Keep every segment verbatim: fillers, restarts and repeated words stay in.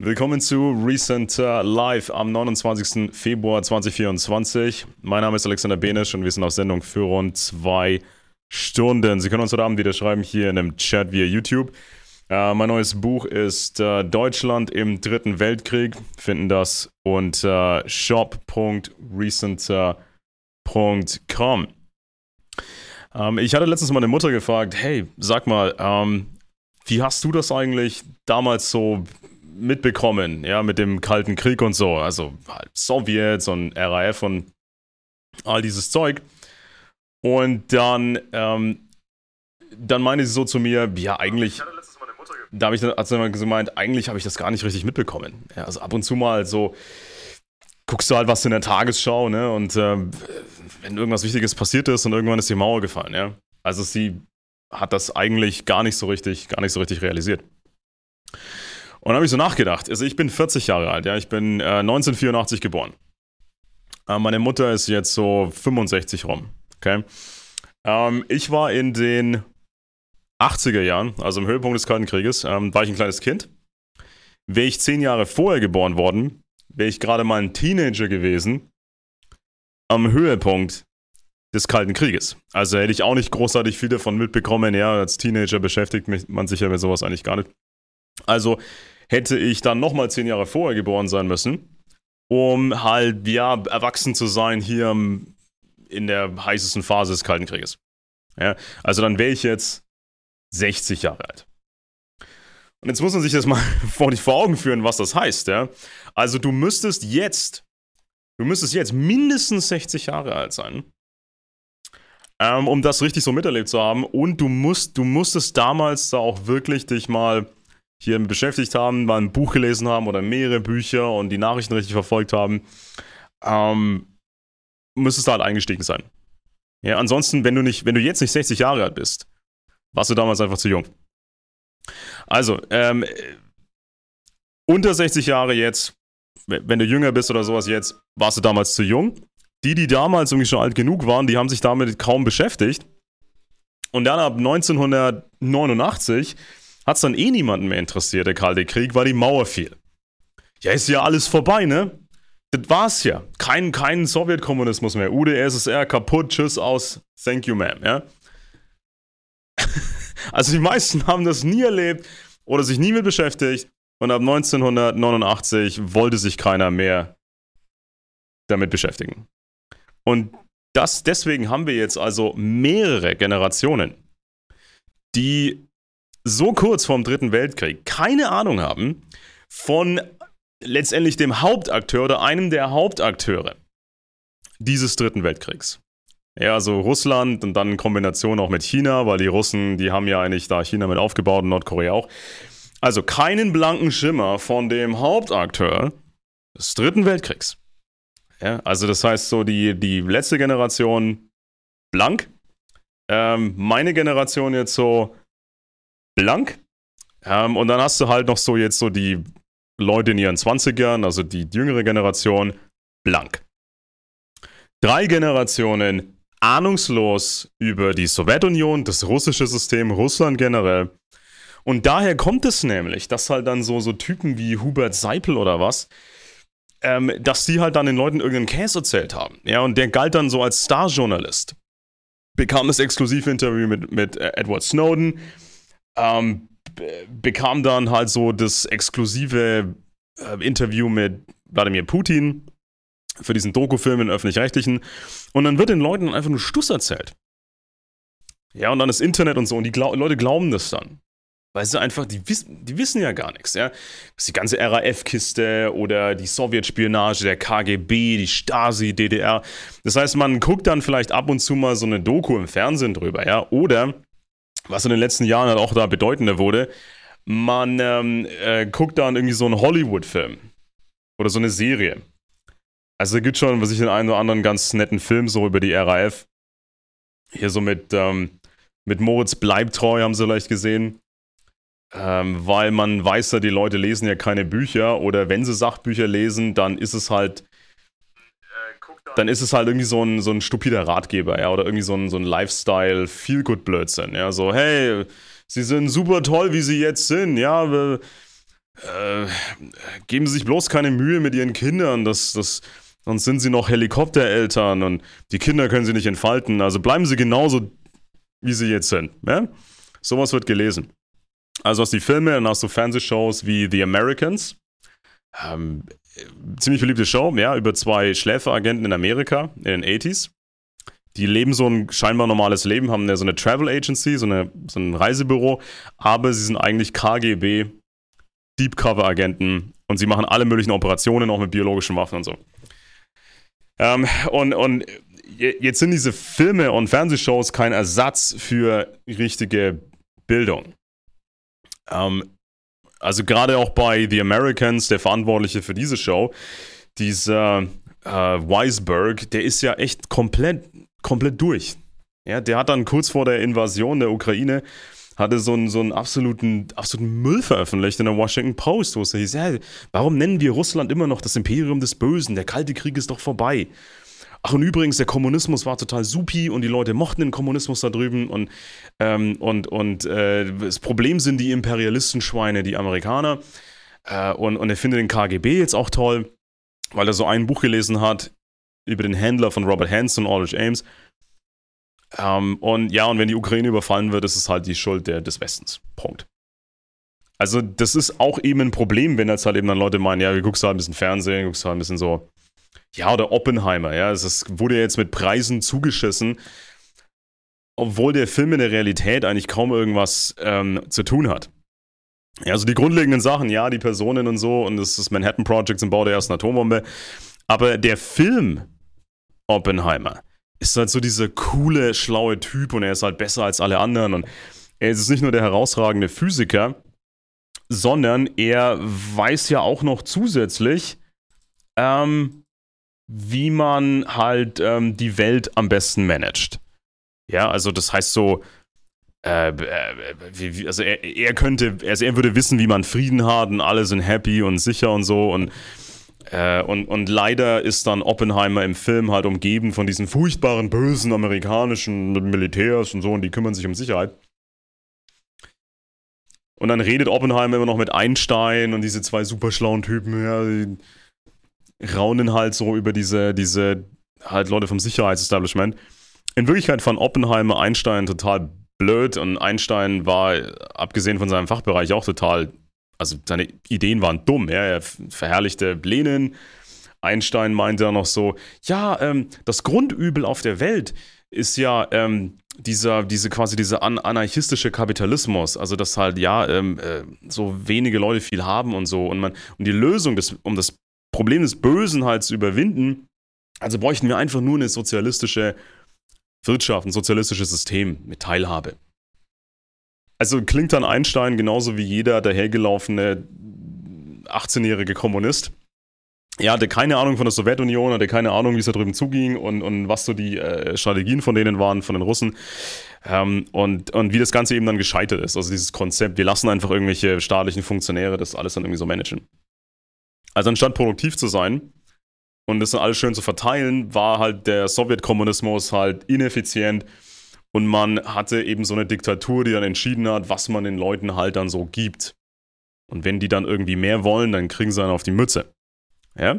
Willkommen zu Recenter Live am neunundzwanzigsten Februar zweitausendvierundzwanzig. Mein Name ist Alexander Benisch und wir sind auf Sendung für rund zwei Stunden. Sie können uns heute Abend wieder schreiben hier in einem Chat via YouTube. Äh, mein neues Buch ist äh, Deutschland im Dritten Weltkrieg. Finden das unter shop punkt recenter punkt com. Ähm, ich hatte letztens meine Mutter gefragt, hey, sag mal, ähm, wie hast du das eigentlich damals so mitbekommen, ja, mit dem Kalten Krieg und so, also halt Sowjets und R A F und all dieses Zeug. Und dann, ähm, dann meinte sie so zu mir, ja, eigentlich, da habe ich dann, hat sie dann gemeint, eigentlich habe ich das gar nicht richtig mitbekommen. Ja, also ab und zu mal so, guckst du halt was in der Tagesschau, ne, und äh, wenn irgendwas Wichtiges passiert ist und irgendwann ist die Mauer gefallen, ja. Also sie hat das eigentlich gar nicht so richtig, gar nicht so richtig realisiert. Und dann habe ich so nachgedacht, also ich bin vierzig Jahre alt, ja, ich bin äh, neunzehnhundertvierundachtzig geboren. Äh, meine Mutter ist jetzt so fünfundsechzig rum, okay. Ähm, ich war in den achtziger Jahren, also im Höhepunkt des Kalten Krieges, ähm, war ich ein kleines Kind. Wäre ich zehn Jahre vorher geboren worden, wäre ich gerade mal ein Teenager gewesen, am Höhepunkt des Kalten Krieges. Also hätte ich auch nicht großartig viel davon mitbekommen, ja, als Teenager beschäftigt man sich ja mit sowas eigentlich gar nicht. Also hätte ich dann nochmal zehn Jahre vorher geboren sein müssen, um halt, ja, erwachsen zu sein hier in der heißesten Phase des Kalten Krieges. Ja, also dann wäre ich jetzt sechzig Jahre alt. Und jetzt muss man sich das mal vor, vor Augen führen, was das heißt, ja. Also du müsstest jetzt, du müsstest jetzt mindestens sechzig Jahre alt sein, ähm, um das richtig so miterlebt zu haben. Und du musst, du musstest damals da auch wirklich dich mal hier beschäftigt haben, mal ein Buch gelesen haben oder mehrere Bücher und die Nachrichten richtig verfolgt haben, ähm, müsstest du halt eingestiegen sein. Ja, ansonsten, wenn du nicht, wenn du jetzt nicht sechzig Jahre alt bist, warst du damals einfach zu jung. Also, ähm, unter sechzig Jahre jetzt, wenn du jünger bist oder sowas jetzt, warst du damals zu jung. Die, die damals irgendwie schon alt genug waren, die haben sich damit kaum beschäftigt. Und dann ab neunzehnhundertneunundachtzig hat es dann eh niemanden mehr interessiert, der Kalte Krieg, weil die Mauer fiel. Ja, ist ja alles vorbei, ne? Das war's ja. Kein, kein Sowjetkommunismus mehr. U d S S R, kaputt, tschüss, aus, thank you, ma'am, ja? Also die meisten haben das nie erlebt oder sich nie mit beschäftigt und ab neunzehnhundertneunundachtzig wollte sich keiner mehr damit beschäftigen. Und das, deswegen haben wir jetzt also mehrere Generationen, die so kurz vorm Dritten Weltkrieg keine Ahnung haben von letztendlich dem Hauptakteur oder einem der Hauptakteure dieses Dritten Weltkriegs. Ja, also Russland und dann in Kombination auch mit China, weil die Russen, die haben ja eigentlich da China mit aufgebaut und Nordkorea auch. Also keinen blanken Schimmer von dem Hauptakteur des Dritten Weltkriegs. Ja, also das heißt so die, die letzte Generation blank, ähm, meine Generation jetzt so blank. Ähm, und dann hast du halt noch so jetzt so die Leute in ihren zwanzigern, also die jüngere Generation, blank. Drei Generationen ahnungslos über die Sowjetunion, das russische System, Russland generell. Und daher kommt es nämlich, dass halt dann so, so Typen wie Hubert Seipel oder was, ähm, dass die halt dann den Leuten irgendeinen Käse erzählt haben. Ja, und der galt dann so als Starjournalist. Bekam das Exklusivinterview mit, mit Edward Snowden, Ähm, be- bekam dann halt so das exklusive äh, Interview mit Wladimir Putin für diesen Dokufilm in Öffentlich-Rechtlichen und dann wird den Leuten einfach nur Stuss erzählt. Ja, und dann das Internet und so und die Gla- Leute glauben das dann. Weil sie einfach, die, wiss- die wissen ja gar nichts, ja. Das ist die ganze R A F-Kiste oder die Sowjetspionage, der K G B, die Stasi, D D R. Das heißt, man guckt dann vielleicht ab und zu mal so eine Doku im Fernsehen drüber, ja, oder was in den letzten Jahren halt auch da bedeutender wurde, man ähm, äh, guckt dann irgendwie so einen Hollywood-Film oder so eine Serie. Also da gibt schon, was ich den einen oder anderen ganz netten Film so über die R A F. Hier so mit, ähm, mit Moritz Bleibtreu haben sie vielleicht gesehen. Ähm, weil man weiß ja, die Leute lesen ja keine Bücher oder wenn sie Sachbücher lesen, dann ist es halt dann ist es halt irgendwie so ein, so ein stupider Ratgeber, ja, oder irgendwie so ein, so ein Lifestyle-Feel-Good-Blödsinn, ja, so, hey, sie sind super toll, wie sie jetzt sind, ja, äh, geben Sie sich bloß keine Mühe mit Ihren Kindern, das, das, sonst sind Sie noch Helikoptereltern und die Kinder können Sie nicht entfalten. Also bleiben Sie genauso, wie Sie jetzt sind. Ja? Sowas wird gelesen. Also hast du die Filme, dann hast du Fernsehshows wie The Americans. Ähm, ziemlich beliebte Show, ja, über zwei Schläferagenten in Amerika in den achtziger. Die leben so ein scheinbar normales Leben, haben ja so eine Travel Agency, so, eine, so ein Reisebüro, aber sie sind eigentlich K G B, Deep Cover Agenten und sie machen alle möglichen Operationen, auch mit biologischen Waffen und so. Ähm, und, und jetzt sind diese Filme und Fernsehshows kein Ersatz für richtige Bildung. Ähm, also gerade auch bei The Americans, der Verantwortliche für diese Show, dieser äh, Weisberg, der ist ja echt komplett komplett durch. Ja, der hat dann kurz vor der Invasion der Ukraine hatte so einen, so einen absoluten, absoluten Müll veröffentlicht in der Washington Post, wo es hieß, ja, warum nennen wir Russland immer noch das Imperium des Bösen? Der Kalte Krieg ist doch vorbei. Ach, und übrigens, der Kommunismus war total supi und die Leute mochten den Kommunismus da drüben und, ähm, und, und äh, das Problem sind die Imperialistenschweine, die Amerikaner. Äh, und, und er findet den K G B jetzt auch toll, weil er so ein Buch gelesen hat über den Händler von Robert Hansen, Aldrich Ames. Ähm, und ja, und wenn die Ukraine überfallen wird, ist es halt die Schuld der, des Westens. Punkt. Also das ist auch eben ein Problem, wenn jetzt halt eben dann Leute meinen, ja, wir guckst halt ein bisschen Fernsehen, guckst halt ein bisschen so, ja, oder Oppenheimer, ja, es wurde jetzt mit Preisen zugeschissen, obwohl der Film in der Realität eigentlich kaum irgendwas ähm, zu tun hat. Ja, also die grundlegenden Sachen, ja, die Personen und so, und das ist Manhattan Project zum Bau der ersten Atombombe, aber der Film Oppenheimer ist halt so dieser coole, schlaue Typ und er ist halt besser als alle anderen und er ist nicht nur der herausragende Physiker, sondern er weiß ja auch noch zusätzlich, ähm, wie man halt ähm, die Welt am besten managt. Ja, also das heißt so, äh, äh, wie, also er, er könnte, also er würde wissen, wie man Frieden hat und alle sind happy und sicher und so und Äh, und, und leider ist dann Oppenheimer im Film halt umgeben von diesen furchtbaren, bösen amerikanischen Militärs und so und die kümmern sich um Sicherheit. Und dann redet Oppenheimer immer noch mit Einstein und diese zwei super schlauen Typen, ja, die raunen halt so über diese, diese halt Leute vom Sicherheitsestablishment. In Wirklichkeit fand Oppenheimer Einstein total blöd und Einstein war, abgesehen von seinem Fachbereich, auch total. Also seine Ideen waren dumm, ja? Er verherrlichte Lenin. Einstein meinte dann noch so, ja, ähm, das Grundübel auf der Welt ist ja ähm, dieser, diese quasi dieser an- anarchistische Kapitalismus, also dass halt ja ähm, äh, so wenige Leute viel haben und so und man und die Lösung, des, um das Problem des Bösen halt zu überwinden, also bräuchten wir einfach nur eine sozialistische Wirtschaft, ein sozialistisches System mit Teilhabe. Also klingt dann Einstein genauso wie jeder dahergelaufene achtzehnjährige Kommunist. Er hatte keine Ahnung von der Sowjetunion, hatte keine Ahnung, wie es da drüben zuging und, und was so die äh, Strategien von denen waren, von den Russen. Ähm, und, und wie das Ganze eben dann gescheitert ist. Also dieses Konzept, wir lassen einfach irgendwelche staatlichen Funktionäre das alles dann irgendwie so managen. Also anstatt produktiv zu sein und das dann alles schön zu verteilen, war halt der Sowjetkommunismus halt ineffizient. Und man hatte eben so eine Diktatur, die dann entschieden hat, was man den Leuten halt dann so gibt. Und wenn die dann irgendwie mehr wollen, dann kriegen sie dann auf die Mütze. Ja?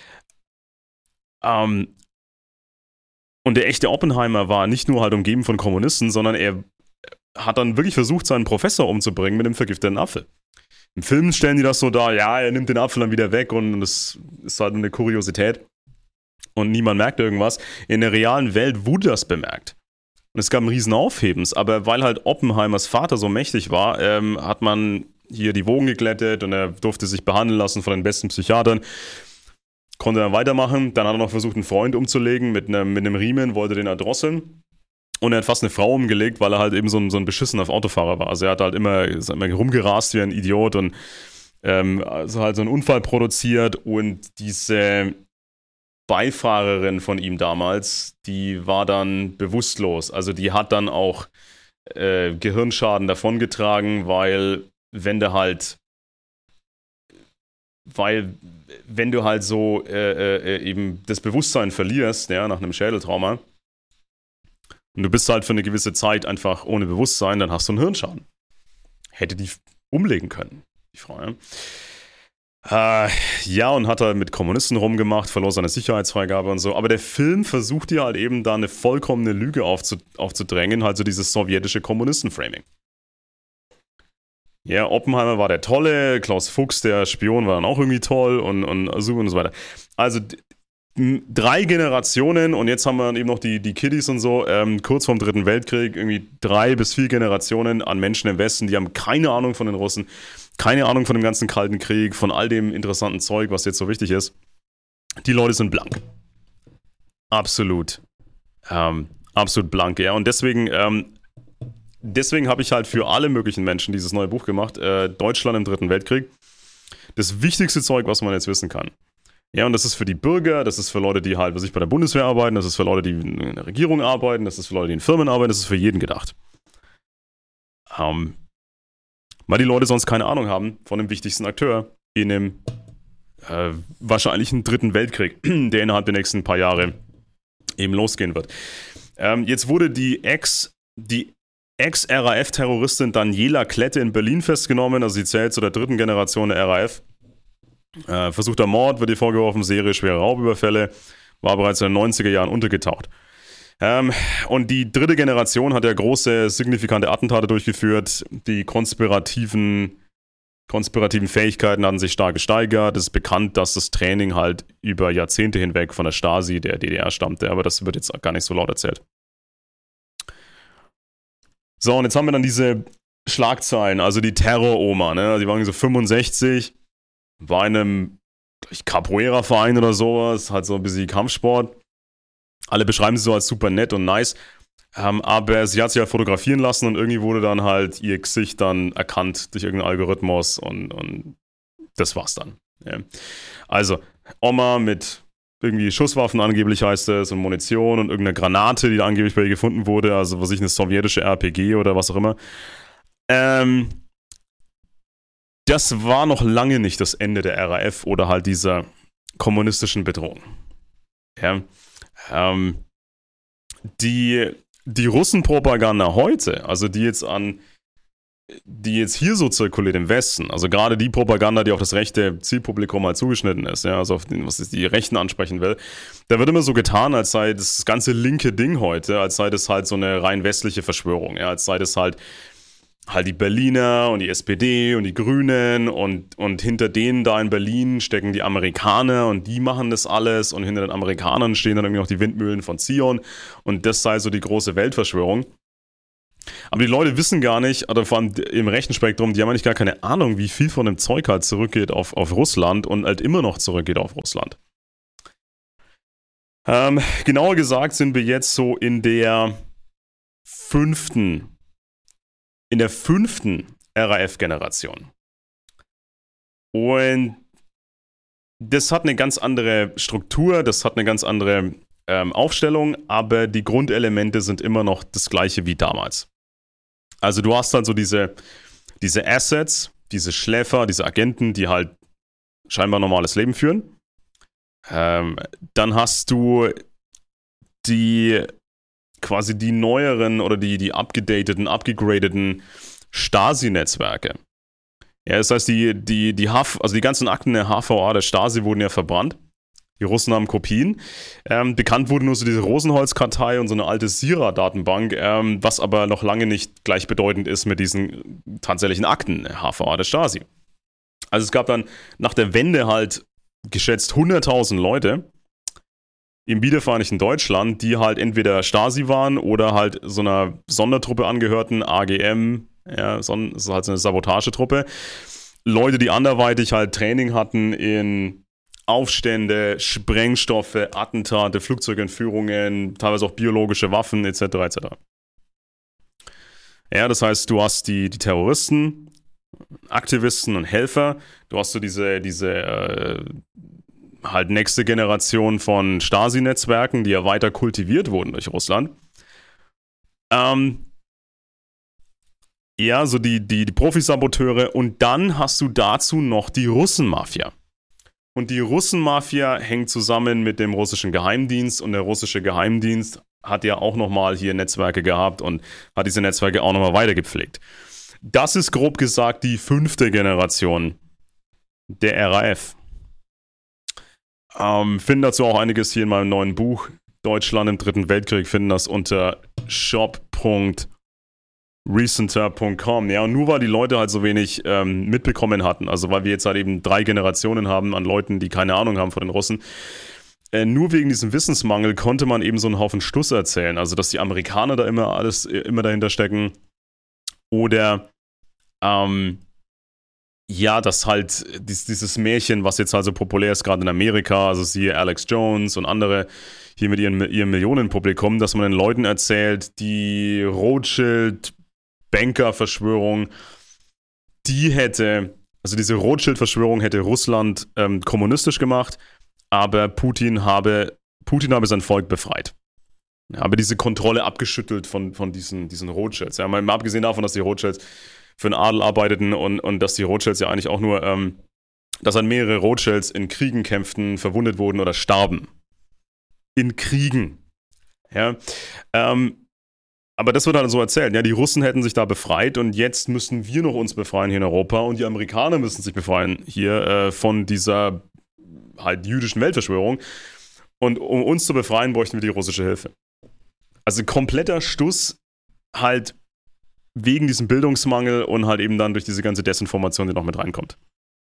Ähm, und der echte Oppenheimer war nicht nur halt umgeben von Kommunisten, sondern er hat dann wirklich versucht, seinen Professor umzubringen mit dem vergifteten Apfel. Im Film stellen die das so dar, ja, er nimmt den Apfel dann wieder weg und das ist halt eine Kuriosität. Und niemand merkt irgendwas. In der realen Welt wurde das bemerkt. Und es gab einen riesen Aufhebens, aber weil halt Oppenheimers Vater so mächtig war, ähm, hat man hier die Wogen geglättet und er durfte sich behandeln lassen von den besten Psychiatern. Konnte dann weitermachen. Dann hat er noch versucht, einen Freund umzulegen mit einem, mit einem Riemen, wollte den erdrosseln. Und er hat fast eine Frau umgelegt, weil er halt eben so ein, so ein beschissener Autofahrer war. Also er hat halt immer, ist immer rumgerast wie ein Idiot und ähm, also halt so einen Unfall produziert und diese Beifahrerin von ihm damals, die war dann bewusstlos. Also die hat dann auch äh, Gehirnschaden davongetragen, weil wenn du halt weil wenn du halt so äh, äh, eben das Bewusstsein verlierst, ja, nach einem Schädeltrauma und du bist halt für eine gewisse Zeit einfach ohne Bewusstsein, dann hast du einen Hirnschaden. Hätte die umlegen können. die Frau, ja. Äh, ja, und hat er mit Kommunisten rumgemacht, verlor seine Sicherheitsfreigabe und so. Aber der Film versucht dir halt eben da eine vollkommene Lüge aufzu- aufzudrängen, halt so dieses sowjetische Kommunisten-Framing. Ja, Oppenheimer war der Tolle, Klaus Fuchs, der Spion, war dann auch irgendwie toll und, und so und so weiter. Also d- m- drei Generationen und jetzt haben wir dann eben noch die, die Kiddies und so, ähm, kurz vorm Dritten Weltkrieg, irgendwie drei bis vier Generationen an Menschen im Westen, die haben keine Ahnung von den Russen, keine Ahnung von dem ganzen Kalten Krieg, von all dem interessanten Zeug, was jetzt so wichtig ist. Die Leute sind blank. Absolut. Ähm, absolut blank, ja. Und deswegen, ähm, deswegen habe ich halt für alle möglichen Menschen dieses neue Buch gemacht, äh, Deutschland im Dritten Weltkrieg. Das wichtigste Zeug, was man jetzt wissen kann. Ja, und das ist für die Bürger, das ist für Leute, die halt, was ich bei der Bundeswehr arbeiten, das ist für Leute, die in der Regierung arbeiten, das ist für Leute, die in Firmen arbeiten, das ist für jeden gedacht. Ähm, weil die Leute sonst keine Ahnung haben von dem wichtigsten Akteur in dem äh, wahrscheinlichen Dritten Weltkrieg, der innerhalb der nächsten paar Jahre eben losgehen wird. Ähm, jetzt wurde die Ex, die Ex-R A F-Terroristin Daniela Klette in Berlin festgenommen, also sie zählt zu der dritten Generation der R A F. Äh, versuchter Mord wird ihr vorgeworfen, Serie schwere Raubüberfälle, war bereits in den neunziger Jahren untergetaucht. Ähm, und die dritte Generation hat ja große, signifikante Attentate durchgeführt. Die konspirativen, konspirativen Fähigkeiten hatten sich stark gesteigert. Es ist bekannt, dass das Training halt über Jahrzehnte hinweg von der Stasi, der D D R, stammte, aber das wird jetzt gar nicht so laut erzählt. So, und jetzt haben wir dann diese Schlagzeilen, also die Terror-Oma, ne? Die waren so fünfundsechzig, war in einem Capoeira-Verein oder sowas, halt so ein bisschen Kampfsport. Alle beschreiben sie so als super nett und nice, ähm, aber sie hat sich halt fotografieren lassen und irgendwie wurde dann halt ihr Gesicht dann erkannt durch irgendeinen Algorithmus und, und das war's dann. Ja. Also, Oma mit irgendwie Schusswaffen angeblich heißt es und Munition und irgendeine Granate, die da angeblich bei ihr gefunden wurde, also was ich, eine sowjetische R P G oder was auch immer. Ähm, das war noch lange nicht das Ende der R A F oder halt dieser kommunistischen Bedrohung. Ja. Ähm, die, die Russenpropaganda heute, also die jetzt an, die jetzt hier so zirkuliert im Westen, also gerade die Propaganda, die auf das rechte Zielpublikum halt zugeschnitten ist, ja, also auf den, was die Rechten ansprechen will, da wird immer so getan, als sei das ganze linke Ding heute, als sei das halt so eine rein westliche Verschwörung, ja, als sei das halt halt die Berliner und die S P D und die Grünen und, und hinter denen da in Berlin stecken die Amerikaner und die machen das alles und hinter den Amerikanern stehen dann irgendwie noch die Windmühlen von Zion und das sei so die große Weltverschwörung. Aber die Leute wissen gar nicht, oder vor allem im rechten Spektrum, die haben eigentlich gar keine Ahnung, wie viel von dem Zeug halt zurückgeht auf, auf Russland und halt immer noch zurückgeht auf Russland. Ähm, genauer gesagt sind wir jetzt so in der fünften in der fünften R A F-Generation. Und das hat eine ganz andere Struktur, das hat eine ganz andere ähm, Aufstellung, aber die Grundelemente sind immer noch das gleiche wie damals. Also du hast dann so diese, diese Assets, diese Schläfer, diese Agenten, die halt scheinbar normales Leben führen. Ähm, dann hast du die quasi die neueren oder die, die abgedateten, abgegradeten Stasi-Netzwerke. Ja, das heißt, die, die, die H V, also die ganzen Akten der H V A, der Stasi, wurden ja verbrannt. Die Russen haben Kopien. Ähm, bekannt wurde nur so diese Rosenholz-Kartei und so eine alte Sira-Datenbank, ähm, was aber noch lange nicht gleichbedeutend ist mit diesen tatsächlichen Akten der H V A, der Stasi. Also es gab dann nach der Wende halt geschätzt hunderttausend Leute im wiedervereinigten Deutschland, die halt entweder Stasi waren oder halt so einer Sondertruppe angehörten, A G M, ja, das ist halt so eine Sabotagetruppe. Leute, die anderweitig halt Training hatten in Aufstände, Sprengstoffe, Attentate, Flugzeugentführungen, teilweise auch biologische Waffen, et cetera et cetera. Ja, das heißt, du hast die, die Terroristen, Aktivisten und Helfer, du hast so diese, diese äh, halt nächste Generation von Stasi-Netzwerken, die ja weiter kultiviert wurden durch Russland. Ähm, ja, so die, die, die Profisaboteure und dann hast du dazu noch die Russenmafia. Und die Russenmafia hängt zusammen mit dem russischen Geheimdienst und der russische Geheimdienst hat ja auch nochmal hier Netzwerke gehabt und hat diese Netzwerke auch nochmal weitergepflegt. Das ist grob gesagt die fünfte Generation der R A F. Ähm, finden dazu auch einiges hier in meinem neuen Buch Deutschland im Dritten Weltkrieg, finden das unter shop punkt recenter punkt com. Ja, und nur weil die Leute halt so wenig ähm, mitbekommen hatten, also weil wir jetzt halt eben drei Generationen haben an Leuten, die keine Ahnung haben von den Russen, äh, nur wegen diesem Wissensmangel konnte man eben so einen Haufen Stuss erzählen, also dass die Amerikaner da immer alles, immer dahinter stecken oder ähm, ja, dass halt dies, dieses Märchen, was jetzt halt so populär ist, gerade in Amerika, also siehe Alex Jones und andere hier mit ihren, ihrem Millionenpublikum, dass man den Leuten erzählt, die Rothschild-Banker-Verschwörung, die hätte, also diese Rothschild-Verschwörung hätte Russland ähm, kommunistisch gemacht, aber Putin habe, Putin habe sein Volk befreit. Habe diese Kontrolle abgeschüttelt von, von diesen, diesen Rothschilds. Ja, mal abgesehen davon, dass die Rothschilds für den Adel arbeiteten und, und dass die Rothschilds ja eigentlich auch nur, ähm, dass dann mehrere Rothschilds in Kriegen kämpften, verwundet wurden oder starben. In Kriegen. Ja. Ähm, aber das wird halt so erzählt. Ja, die Russen hätten sich da befreit und jetzt müssen wir noch uns befreien hier in Europa und die Amerikaner müssen sich befreien hier äh, von dieser halt jüdischen Weltverschwörung. Und um uns zu befreien, bräuchten wir die russische Hilfe. Also kompletter Stuss halt wegen diesem Bildungsmangel und halt eben dann durch diese ganze Desinformation, die noch mit reinkommt.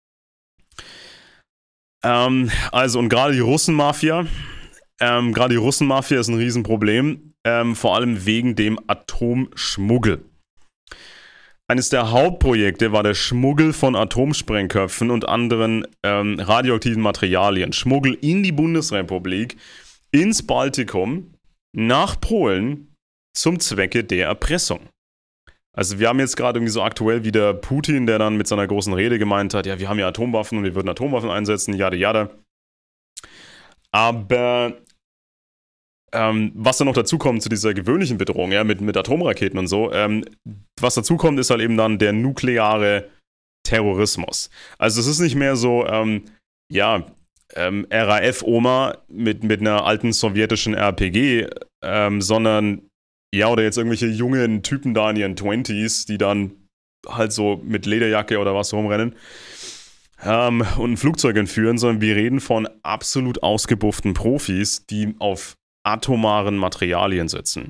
Ähm, also und gerade die Russenmafia, ähm, gerade die Russenmafia ist ein Riesenproblem, ähm, vor allem wegen dem Atomschmuggel. Eines der Hauptprojekte war der Schmuggel von Atomsprengköpfen und anderen ähm, radioaktiven Materialien. Schmuggel in die Bundesrepublik, ins Baltikum, nach Polen zum Zwecke der Erpressung. Also wir haben jetzt gerade irgendwie so aktuell wieder Putin, der dann mit seiner großen Rede gemeint hat, ja, wir haben ja Atomwaffen und wir würden Atomwaffen einsetzen, jada jada. Aber ähm, was dann noch dazu kommt zu dieser gewöhnlichen Bedrohung, ja, mit, mit Atomraketen und so, ähm, was dazu kommt, ist halt eben dann der nukleare Terrorismus. Also es ist nicht mehr so, ähm, ja, ähm, R A F-Oma mit, mit einer alten sowjetischen R P G, ähm, sondern ja, oder jetzt irgendwelche jungen Typen da in ihren Twenties, die dann halt so mit Lederjacke oder was rumrennen ähm, und ein Flugzeug entführen, sondern wir reden von absolut ausgebufften Profis, die auf atomaren Materialien sitzen.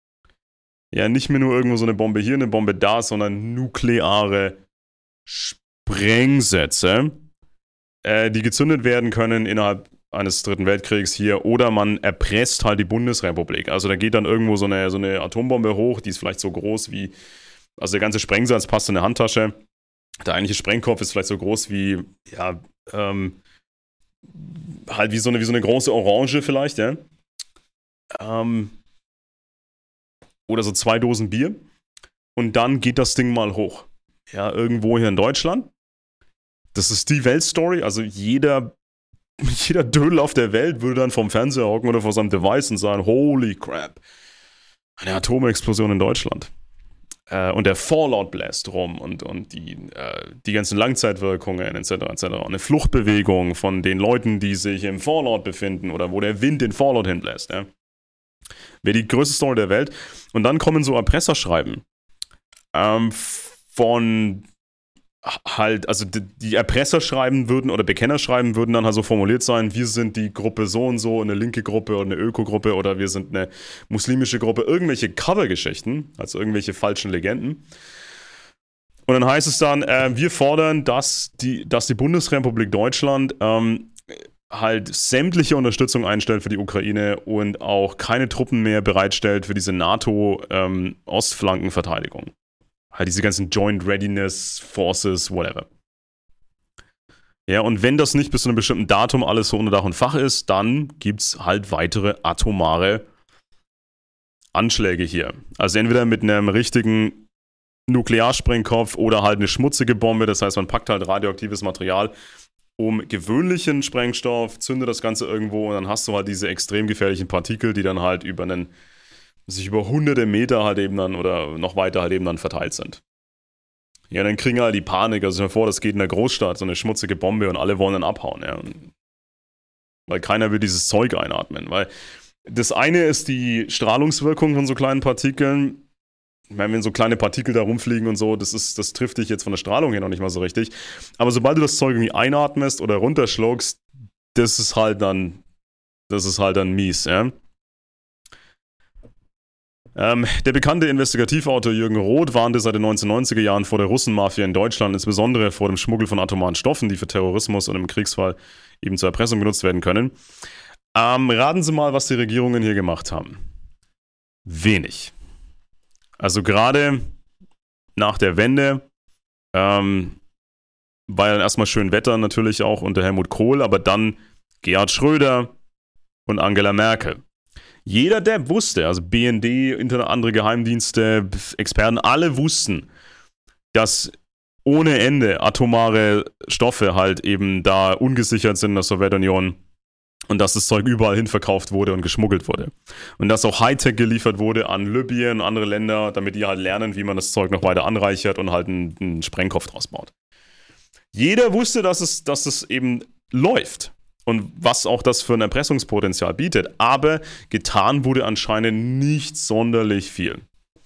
Ja, nicht mehr nur irgendwo so eine Bombe hier, eine Bombe da, sondern nukleare Sprengsätze, äh, die gezündet werden können innerhalb eines Dritten Weltkriegs hier, oder man erpresst halt die Bundesrepublik. Also da geht dann irgendwo so eine, so eine Atombombe hoch, die ist vielleicht so groß wie, also der ganze Sprengsatz passt in eine Handtasche. Der eigentliche Sprengkopf ist vielleicht so groß wie, ja, ähm, halt wie so eine, wie so eine große Orange vielleicht, ja. Ähm, oder so zwei Dosen Bier. Und dann geht das Ding mal hoch. Ja, irgendwo hier in Deutschland. Das ist die Weltstory, also jeder Jeder Dödel auf der Welt würde dann vom Fernseher hocken oder vor seinem Device und sagen, holy crap, eine Atomexplosion in Deutschland. Äh, und der Fallout bläst rum und, und die, äh, die ganzen Langzeitwirkungen et cetera et cetera. Eine Fluchtbewegung von den Leuten, die sich im Fallout befinden oder wo der Wind den Fallout hinbläst. Ja? Wäre die größte Story der Welt. Und dann kommen so Erpresserschreiben ähm, von halt, also die Erpresserschreiben würden oder Bekennerschreiben würden dann halt so formuliert sein, wir sind die Gruppe so und so, eine linke Gruppe oder eine Öko-Gruppe oder wir sind eine muslimische Gruppe, irgendwelche Covergeschichten, also irgendwelche falschen Legenden. Und dann heißt es dann, äh, wir fordern, dass die, dass die Bundesrepublik Deutschland ähm, halt sämtliche Unterstützung einstellt für die Ukraine und auch keine Truppen mehr bereitstellt für diese NATO-Ostflankenverteidigung. Ähm, Halt diese ganzen Joint Readiness Forces, whatever. Ja, und wenn das nicht bis zu einem bestimmten Datum alles so unter Dach und Fach ist, dann gibt's halt weitere atomare Anschläge hier. Also entweder mit einem richtigen Nuklearsprengkopf oder halt eine schmutzige Bombe. Das heißt, man packt halt radioaktives Material um gewöhnlichen Sprengstoff, zündet das Ganze irgendwo und dann hast du halt diese extrem gefährlichen Partikel, die dann halt über einen sich über hunderte Meter halt eben dann oder noch weiter halt eben dann verteilt sind. Ja, dann kriegen halt die Panik, also stell dir vor, das geht in der Großstadt, so eine schmutzige Bombe und alle wollen dann abhauen, ja. Und weil keiner will dieses Zeug einatmen, weil das eine ist die Strahlungswirkung von so kleinen Partikeln, ich meine, wenn so kleine Partikel da rumfliegen und so, das ist, das trifft dich jetzt von der Strahlung her noch nicht mal so richtig. Aber sobald du das Zeug irgendwie einatmest oder runterschluckst, das ist halt dann, das ist halt dann mies, ja. Ähm, der bekannte Investigativautor Jürgen Roth warnte seit den neunzehnhundertneunziger Jahren vor der Russenmafia in Deutschland, insbesondere vor dem Schmuggel von atomaren Stoffen, die für Terrorismus und im Kriegsfall eben zur Erpressung genutzt werden können. Ähm, raten Sie mal, was die Regierungen hier gemacht haben. Wenig. Also gerade nach der Wende ähm, war ja dann erstmal schön Wetter natürlich auch unter Helmut Kohl, aber dann Gerhard Schröder und Angela Merkel. Jeder, der wusste, also B N D, andere Geheimdienste, Experten, alle wussten, dass ohne Ende atomare Stoffe halt eben da ungesichert sind in der Sowjetunion und dass das Zeug überall hin verkauft wurde und geschmuggelt wurde. Und dass auch Hightech geliefert wurde an Libyen und andere Länder, damit die halt lernen, wie man das Zeug noch weiter anreichert und halt einen, einen Sprengkopf draus baut. Jeder wusste, dass es, dass es eben läuft. Und was auch das für ein Erpressungspotenzial bietet. Aber getan wurde anscheinend nicht sonderlich viel,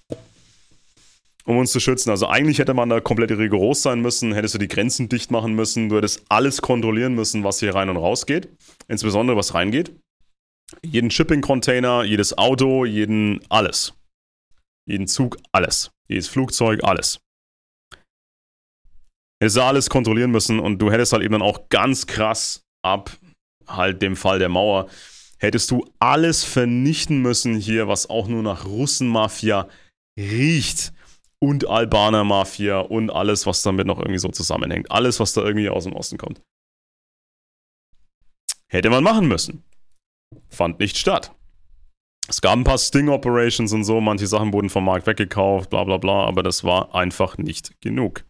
um uns zu schützen. Also eigentlich hätte man da komplett rigoros sein müssen, hättest du die Grenzen dicht machen müssen, du hättest alles kontrollieren müssen, was hier rein und raus geht. Insbesondere was reingeht. Jeden Shipping-Container, jedes Auto, jeden alles. Jeden Zug, alles. Jedes Flugzeug, alles. Hättest du alles kontrollieren müssen und du hättest halt eben dann auch ganz krass ab halt dem Fall der Mauer, hättest du alles vernichten müssen hier, was auch nur nach Russenmafia riecht und Albaner-Mafia und alles, was damit noch irgendwie so zusammenhängt. Alles, was da irgendwie aus dem Osten kommt. Hätte man machen müssen. Fand nicht statt. Es gab ein paar Sting-Operations und so, manche Sachen wurden vom Markt weggekauft, bla bla bla, aber das war einfach nicht genug.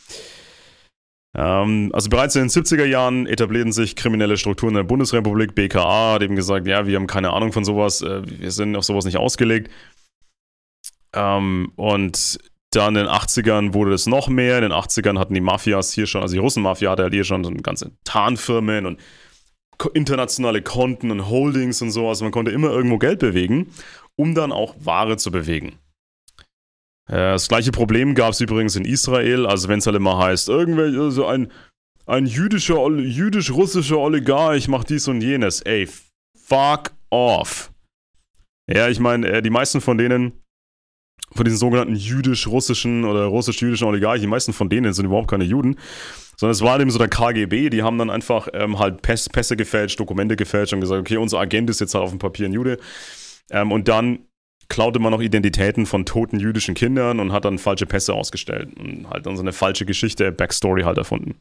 Ähm, also bereits in den siebziger Jahren etablierten sich kriminelle Strukturen in der Bundesrepublik. B K A hat eben gesagt, ja, wir haben keine Ahnung von sowas, äh, wir sind auf sowas nicht ausgelegt. Ähm, und dann in den achtzigern wurde es noch mehr. In den achtzigern hatten die Mafias hier schon, also die Russenmafia hatte halt hier schon so ganze Tarnfirmen und internationale Konten und Holdings und so. Also man konnte immer irgendwo Geld bewegen, um dann auch Ware zu bewegen. Das gleiche Problem gab es übrigens in Israel, also wenn es halt immer heißt, irgendwelche, also ein, ein jüdischer, jüdisch-russischer Oligarch macht dies und jenes. Ey, fuck off. Ja, ich meine, die meisten von denen, von diesen sogenannten jüdisch-russischen oder russisch-jüdischen Oligarchen, die meisten von denen sind überhaupt keine Juden, sondern es war eben so der K G B, die haben dann einfach ähm, halt Pässe, Pässe gefälscht, Dokumente gefälscht und gesagt, okay, unser Agent ist jetzt halt auf dem Papier ein Jude. Ähm, und dann klaute man noch Identitäten von toten jüdischen Kindern und hat dann falsche Pässe ausgestellt und halt dann so eine falsche Geschichte, Backstory halt erfunden.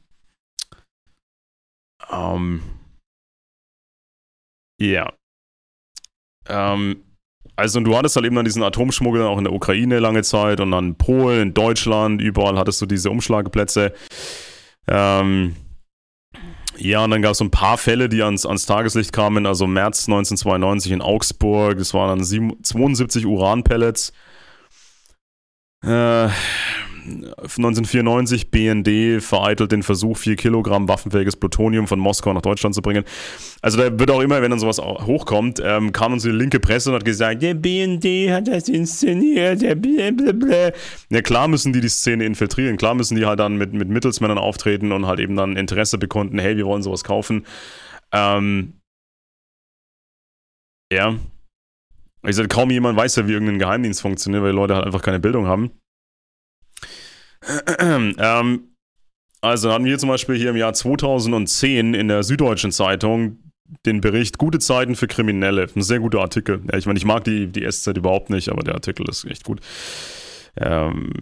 Ähm. Ja. Ähm. Also du hattest halt eben dann diesen Atomschmuggel auch in der Ukraine lange Zeit und dann in Polen, in Deutschland, überall hattest du diese Umschlageplätze. Ähm. Ja, und dann gab es so ein paar Fälle, die ans, ans Tageslicht kamen. Also März neunzehnhundertzweiundneunzig in Augsburg, das waren dann zweiundsiebzig Uranpellets. Äh, neunzehnhundertvierundneunzig B N D vereitelt den Versuch, vier Kilogramm waffenfähiges Plutonium von Moskau nach Deutschland zu bringen. Also da wird auch immer, wenn dann sowas hochkommt, ähm, kam uns die linke Presse und hat gesagt, der B N D hat das inszeniert, der blablabla. Ja, klar müssen die die Szene infiltrieren, klar müssen die halt dann mit, mit Mittelsmännern auftreten und halt eben dann Interesse bekunden, hey, wir wollen sowas kaufen. Ähm, ja. Ich sag, kaum jemand weiß ja, wie irgendein Geheimdienst funktioniert, weil die Leute halt einfach keine Bildung haben. ähm, also hatten wir zum Beispiel hier im Jahr zweitausendzehn in der Süddeutschen Zeitung den Bericht Gute Zeiten für Kriminelle. Ein sehr guter Artikel. Ja, ich meine, ich mag die, die S Z überhaupt nicht, aber der Artikel ist echt gut. Ähm,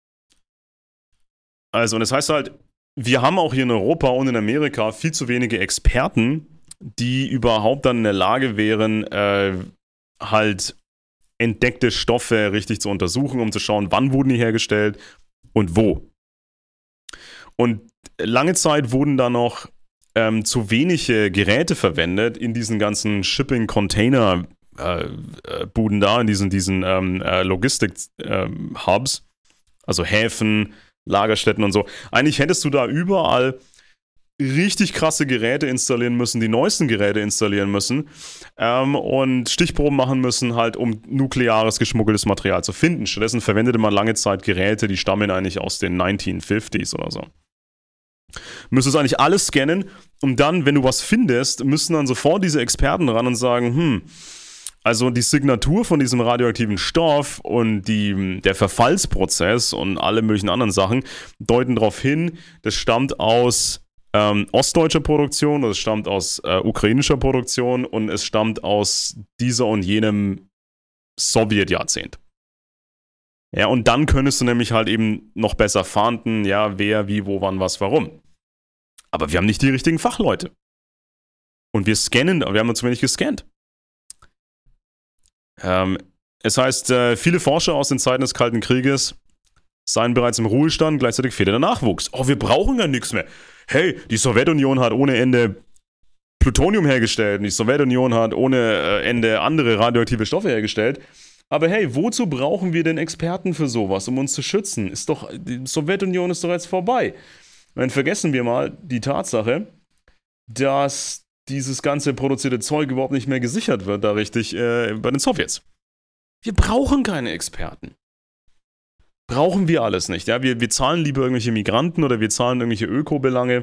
also, und das heißt halt, wir haben auch hier in Europa und in Amerika viel zu wenige Experten, die überhaupt dann in der Lage wären, äh, halt entdeckte Stoffe richtig zu untersuchen, um zu schauen, wann wurden die hergestellt und wo. Und lange Zeit wurden da noch ähm, zu wenige Geräte verwendet in diesen ganzen Shipping-Container-Buden äh, da, in diesen, diesen ähm, äh, Logistik-Hubs, ähm, also Häfen, Lagerstätten und so. Eigentlich hättest du da überall richtig krasse Geräte installieren müssen, die neuesten Geräte installieren müssen ähm, und Stichproben machen müssen, halt um nukleares geschmuggeltes Material zu finden. Stattdessen verwendete man lange Zeit Geräte, die stammen eigentlich aus den neunzehnhundertfünfziger oder so. Müsstest du eigentlich alles scannen und dann, wenn du was findest, müssten dann sofort diese Experten ran und sagen, hm, also die Signatur von diesem radioaktiven Stoff und die, der Verfallsprozess und alle möglichen anderen Sachen deuten darauf hin, das stammt aus ähm, ostdeutscher Produktion, das stammt aus äh, ukrainischer Produktion und es stammt aus dieser und jenem Sowjetjahrzehnt. Ja, und dann könntest du nämlich halt eben noch besser fahnden, ja, wer, wie, wo, wann, was, warum. Aber wir haben nicht die richtigen Fachleute. Und wir scannen, wir haben uns zu wenig gescannt. Ähm, es heißt, äh, viele Forscher aus den Zeiten des Kalten Krieges seien bereits im Ruhestand, gleichzeitig fehlt der Nachwuchs. Oh, wir brauchen ja nichts mehr. Hey, die Sowjetunion hat ohne Ende Plutonium hergestellt und die Sowjetunion hat ohne Ende andere radioaktive Stoffe hergestellt. Aber hey, wozu brauchen wir denn Experten für sowas, um uns zu schützen? Ist doch, die Sowjetunion ist doch jetzt vorbei. Dann vergessen wir mal die Tatsache, dass dieses ganze produzierte Zeug überhaupt nicht mehr gesichert wird, da richtig äh, bei den Sowjets. Wir brauchen keine Experten. Brauchen wir alles nicht. Ja? Wir, wir zahlen lieber irgendwelche Migranten oder wir zahlen irgendwelche Ökobelange.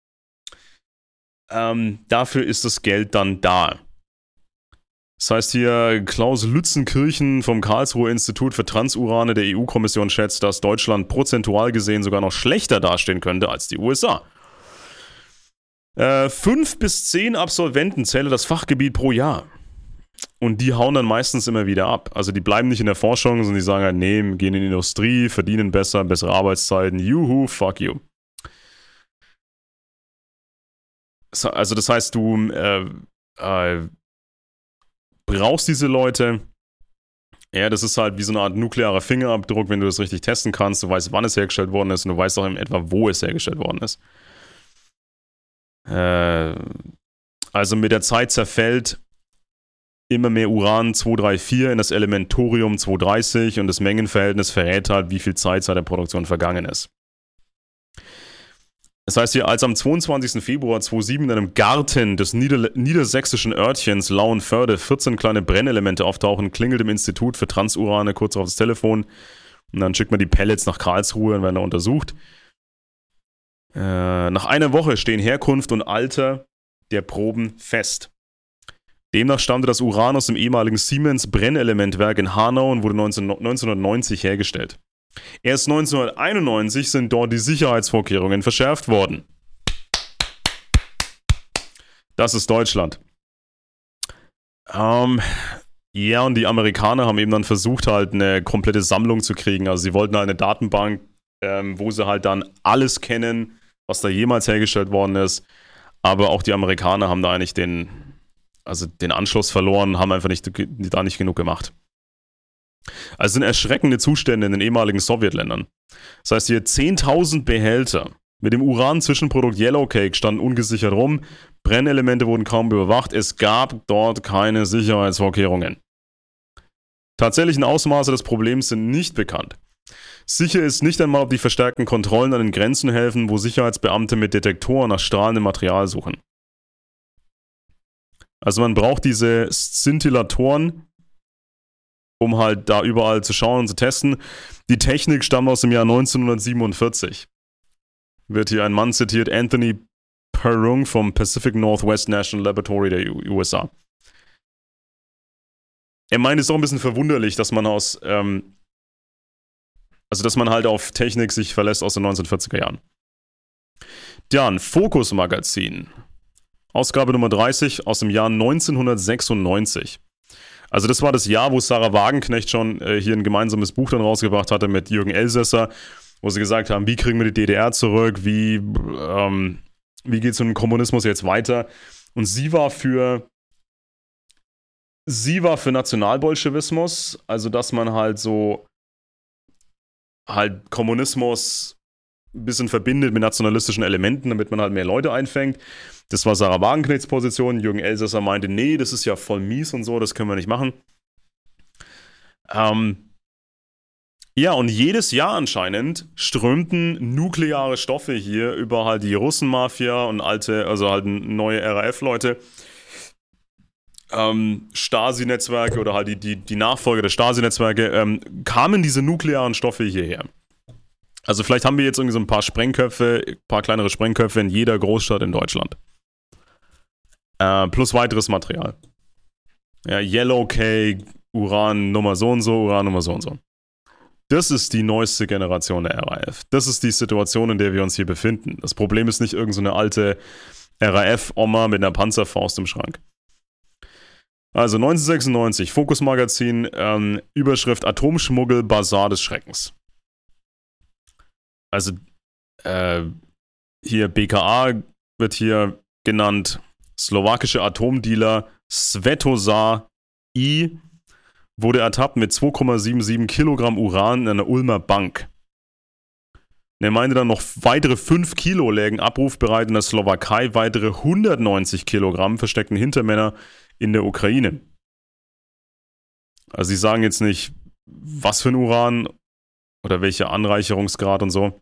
Ähm, dafür ist das Geld dann da. Das heißt hier, Klaus Lützenkirchen vom Karlsruher Institut für Transurane der E U-Kommission schätzt, dass Deutschland prozentual gesehen sogar noch schlechter dastehen könnte als die U S A. Äh, fünf bis zehn Absolventen zählt das Fachgebiet pro Jahr. Und die hauen dann meistens immer wieder ab. Also die bleiben nicht in der Forschung, sondern die sagen halt, nee, gehen in die Industrie, verdienen besser, bessere Arbeitszeiten, juhu, fuck you. Also das heißt, du äh, äh, brauchst diese Leute. Ja, das ist halt wie so eine Art nuklearer Fingerabdruck, wenn du das richtig testen kannst. Du weißt, wann es hergestellt worden ist und du weißt auch in etwa, wo es hergestellt worden ist. Äh, also mit der Zeit zerfällt immer mehr Uran zweihundertvierunddreißig in das Element Thorium zweihundertdreißig und das Mengenverhältnis verrät halt, wie viel Zeit seit der Produktion vergangen ist. Das heißt hier, als am zweiundzwanzigsten Februar zweitausendsieben in einem Garten des Nieder- niedersächsischen Örtchens Lauenförde vierzehn kleine Brennelemente auftauchen, klingelt im Institut für Transurane kurz auf das Telefon und dann schickt man die Pellets nach Karlsruhe und werden da untersucht. Äh, nach einer Woche stehen Herkunft und Alter der Proben fest. Demnach stammte das Uran aus dem ehemaligen Siemens-Brennelementwerk in Hanau und wurde neunzehnhundertneunzig hergestellt. Erst neunzehnhunderteinundneunzig sind dort die Sicherheitsvorkehrungen verschärft worden. Das ist Deutschland. Ähm, ja, und die Amerikaner haben eben dann versucht, halt eine komplette Sammlung zu kriegen. Also sie wollten halt eine Datenbank, ähm, wo sie halt dann alles kennen, was da jemals hergestellt worden ist. Aber auch die Amerikaner haben da eigentlich den, also den Anschluss verloren, haben einfach nicht, da nicht genug gemacht. Also sind erschreckende Zustände in den ehemaligen Sowjetländern. Das heißt hier zehntausend Behälter mit dem Uran-Zwischenprodukt Yellowcake standen ungesichert rum, Brennelemente wurden kaum überwacht, es gab dort keine Sicherheitsvorkehrungen. Tatsächlichen Ausmaße des Problems sind nicht bekannt. Sicher ist nicht einmal, ob die verstärkten Kontrollen an den Grenzen helfen, wo Sicherheitsbeamte mit Detektoren nach strahlendem Material suchen. Also man braucht diese Szintillatoren, um halt da überall zu schauen und zu testen. Die Technik stammt aus dem Jahr neunzehnhundertsiebenundvierzig. Wird hier ein Mann zitiert, Anthony Perung vom Pacific Northwest National Laboratory der U S A. Er meint, es ist auch ein bisschen verwunderlich, dass man aus, ähm, also dass man halt auf Technik sich verlässt aus den neunzehnhundertvierziger Jahren. Dann Focus Magazin. Ausgabe Nummer dreißig aus dem Jahr neunzehnhundertsechsundneunzig. Also das war das Jahr, wo Sarah Wagenknecht schon äh, hier ein gemeinsames Buch dann rausgebracht hatte mit Jürgen Elsässer, wo sie gesagt haben, wie kriegen wir die D D R zurück, wie, ähm, wie geht es mit dem Kommunismus jetzt weiter? Und sie war für sie war für Nationalbolschewismus, also dass man halt so halt Kommunismus ein bisschen verbindet mit nationalistischen Elementen, damit man halt mehr Leute einfängt. Das war Sarah Wagenknechts Position. Jürgen Elsässer meinte, nee, das ist ja voll mies und so, das können wir nicht machen. Ähm, Ja, und jedes Jahr anscheinend strömten nukleare Stoffe hier über halt die Russenmafia und alte, also halt neue R A F-Leute, ähm, Stasi-Netzwerke oder halt die, die, die Nachfolger der Stasi-Netzwerke, ähm, kamen diese nuklearen Stoffe hierher. Also vielleicht haben wir jetzt irgendwie so ein paar Sprengköpfe, ein paar kleinere Sprengköpfe in jeder Großstadt in Deutschland. Äh, plus weiteres Material. Ja, Yellow Cake, Uran Nummer so und so, Uran Nummer so und so. Das ist die neueste Generation der R A F. Das ist die Situation, in der wir uns hier befinden. Das Problem ist nicht irgendeine so alte R A F-Oma mit einer Panzerfaust im Schrank. Also neunzehnhundertsechsundneunzig, Fokus Magazin, ähm, Überschrift Atomschmuggel, Basar des Schreckens. Also äh, hier B K A wird hier genannt, slowakische Atomdealer Svetozar I wurde ertappt mit zwei Komma siebenundsiebzig Kilogramm Uran in einer Ulmer Bank. Und er meinte dann, noch weitere fünf Kilo lägen abrufbereit in der Slowakei, weitere hundertneunzig Kilogramm versteckten Hintermänner in der Ukraine. Also sie sagen jetzt nicht, was für ein Uran oder welcher Anreicherungsgrad und so.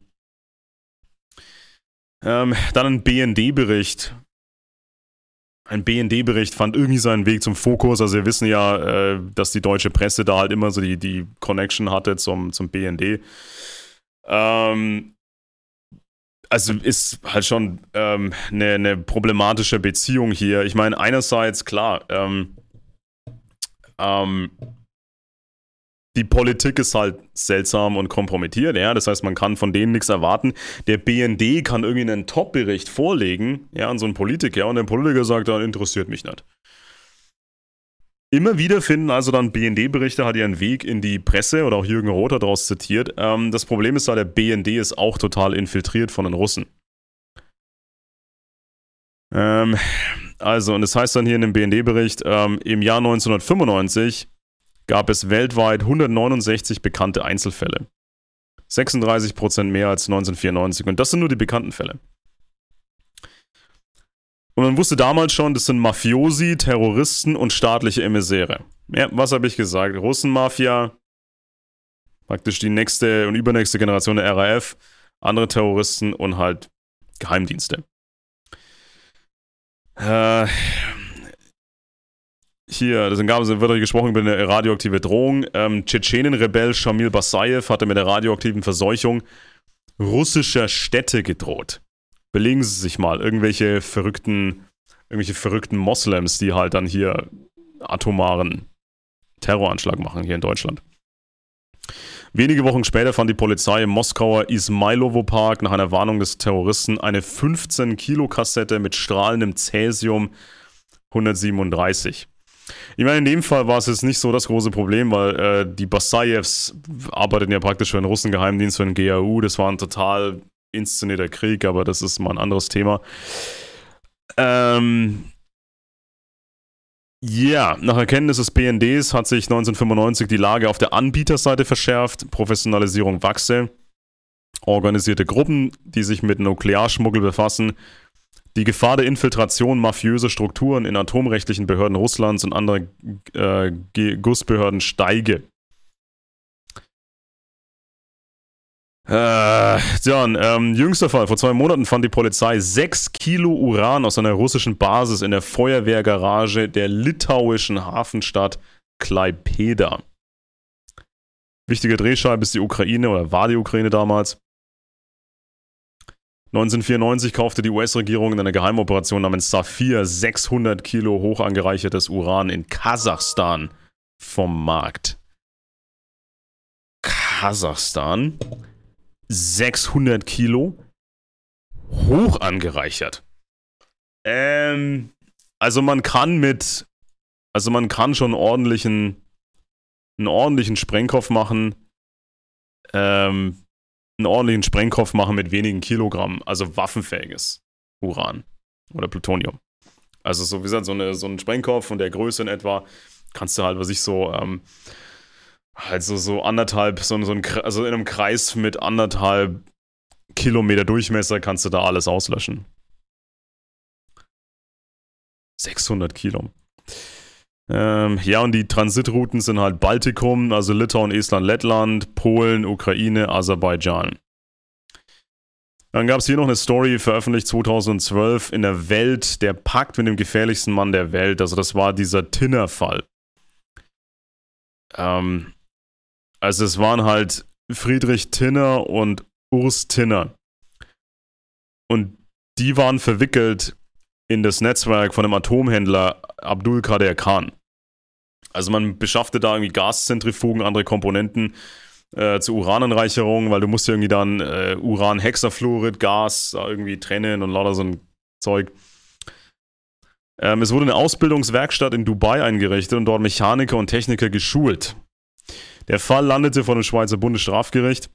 Ähm, dann ein B N D-Bericht. Ein B N D-Bericht fand irgendwie seinen Weg zum Fokus. Also wir wissen ja, äh, dass die deutsche Presse da halt immer so die, die Connection hatte zum, zum B N D. Ähm, also ist halt schon ähm, eine, eine problematische Beziehung hier. Ich meine, einerseits, klar, ähm, ähm, die Politik ist halt seltsam und kompromittiert, ja, das heißt, man kann von denen nichts erwarten. Der B N D kann irgendwie einen Top-Bericht vorlegen, ja, an so einen Politiker, und der Politiker sagt dann, interessiert mich nicht. Immer wieder finden also dann B N D-Berichte halt ihren Weg in die Presse, oder auch Jürgen Roth hat daraus zitiert. Ähm, das Problem ist da, der B N D ist auch total infiltriert von den Russen. Ähm, also, und das heißt dann hier in dem B N D-Bericht, ähm, im Jahr neunzehnhundertfünfundneunzig gab es weltweit hundertneunundsechzig bekannte Einzelfälle. sechsunddreißig Prozent mehr als neunzehnhundertvierundneunzig. Und das sind nur die bekannten Fälle. Und man wusste damals schon, das sind Mafiosi, Terroristen und staatliche Emissäre. Ja, was habe ich gesagt? Russenmafia, praktisch die nächste und übernächste Generation der R A F, andere Terroristen und halt Geheimdienste. Äh... Hier, das gab es, wird euch gesprochen über eine radioaktive Drohung. Ähm, Tschetschenen-Rebell Shamil Basayev hatte mit der radioaktiven Verseuchung russischer Städte gedroht. Belegen Sie sich mal, irgendwelche verrückten, irgendwelche verrückten Moslems, die halt dann hier atomaren Terroranschlag machen hier in Deutschland. Wenige Wochen später fand die Polizei im Moskauer Ismailowo-Park nach einer Warnung des Terroristen eine fünfzehn Kilo Kassette mit strahlendem Cäsium hundertsiebenunddreißig. Ich meine, in dem Fall war es jetzt nicht so das große Problem, weil äh, die Basayevs arbeiteten ja praktisch für den Russengeheimdienst, für den G R U. Das war ein total inszenierter Krieg, aber das ist mal ein anderes Thema. Ähm, ja, nach Erkenntnis des B N Ds hat sich neunzehnhundertfünfundneunzig die Lage auf der Anbieterseite verschärft, Professionalisierung wachse, organisierte Gruppen, die sich mit Nuklearschmuggel befassen, die Gefahr der Infiltration mafiöser Strukturen in atomrechtlichen Behörden Russlands und andere äh, G U S-Behörden steige. Äh, John, ähm, jüngster Fall. Vor zwei Monaten fand die Polizei sechs Kilo Uran aus einer russischen Basis in der Feuerwehrgarage der litauischen Hafenstadt Klaipėda. Wichtige Drehscheibe ist die Ukraine, oder war die Ukraine damals. neunzehnhundertvierundneunzig kaufte die U S-Regierung in einer Geheimoperation namens Saphir sechshundert Kilo hoch angereichertes Uran in Kasachstan vom Markt. Kasachstan? sechshundert Kilo? Hoch angereichert. Ähm, also man kann mit, also man kann schon ordentlichen, einen ordentlichen Sprengkopf machen, ähm, einen ordentlichen Sprengkopf machen mit wenigen Kilogramm, also waffenfähiges Uran oder Plutonium. Also so wie gesagt, so, eine, so ein Sprengkopf von der Größe in etwa, kannst du halt, was ich so, ähm, halt so, so anderthalb, so, so ein, also in einem Kreis mit anderthalb Kilometer Durchmesser kannst du da alles auslöschen. sechshundert Kilo. Ähm, ja, und die Transitrouten sind halt Baltikum, also Litauen, Estland, Lettland, Polen, Ukraine, Aserbaidschan. Dann gab es hier noch eine Story, veröffentlicht zweitausendzwölf in der Welt, der Pakt mit dem gefährlichsten Mann der Welt. Also das war dieser Tinner-Fall. Ähm, also es waren halt Friedrich Tinner und Urs Tinner. Und die waren verwickelt in das Netzwerk von dem Atomhändler Abdul Qadir Khan. Also man beschaffte da irgendwie Gaszentrifugen, andere Komponenten äh, zur Urananreicherung, weil du musst ja irgendwie dann äh, Uran-Hexafluorid, Gas irgendwie trennen und lauter so ein Zeug. Ähm, es wurde eine Ausbildungswerkstatt in Dubai eingerichtet und dort Mechaniker und Techniker geschult. Der Fall landete vor dem Schweizer Bundesstrafgericht.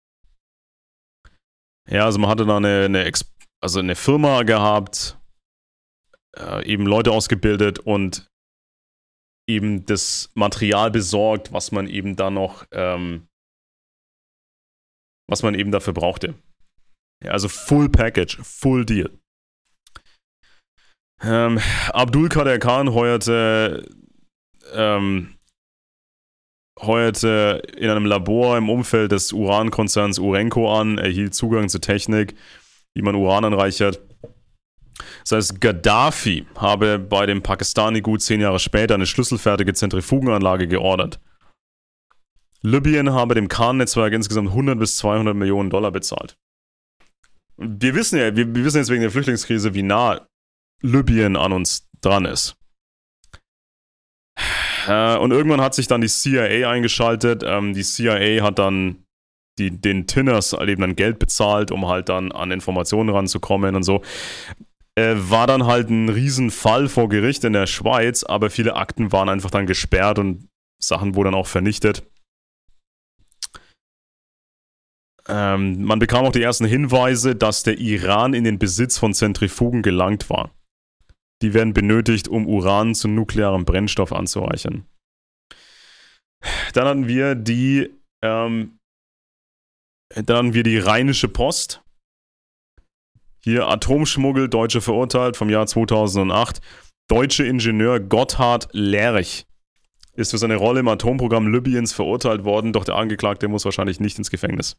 Ja, also man hatte da eine, eine, Ex- also eine Firma gehabt, äh, eben Leute ausgebildet und eben das Material besorgt, was man eben da noch, ähm, was man eben dafür brauchte. Ja, also Full Package, Full Deal. Ähm, Abdul Qadir Khan heuerte, ähm, heuerte in einem Labor im Umfeld des Urankonzerns Urenco an, erhielt Zugang zur Technik, wie man Uran anreichert. Das heißt, Gaddafi habe bei dem Pakistani gut zehn Jahre später eine schlüsselfertige Zentrifugenanlage geordert. Libyen habe dem Khan-Netzwerk insgesamt hundert bis zweihundert Millionen Dollar bezahlt. Wir wissen ja, wir, wir wissen jetzt wegen der Flüchtlingskrise, wie nah Libyen an uns dran ist. Äh, und irgendwann hat sich dann die C I A eingeschaltet. Ähm, die C I A hat dann die, den Tinners eben dann Geld bezahlt, um halt dann an Informationen ranzukommen und so. Äh, war dann halt ein Riesenfall vor Gericht in der Schweiz, aber viele Akten waren einfach dann gesperrt und Sachen wurden dann auch vernichtet. Ähm, man bekam auch die ersten Hinweise, dass der Iran in den Besitz von Zentrifugen gelangt war. Die werden benötigt, um Uran zu nuklearem Brennstoff anzureichern. Dann hatten wir die, ähm, dann hatten wir die Rheinische Post. Hier Atomschmuggel, Deutsche verurteilt vom Jahr zweitausendacht. Deutsche Ingenieur Gotthard Lerch ist für seine Rolle im Atomprogramm Libyens verurteilt worden, doch der Angeklagte muss wahrscheinlich nicht ins Gefängnis.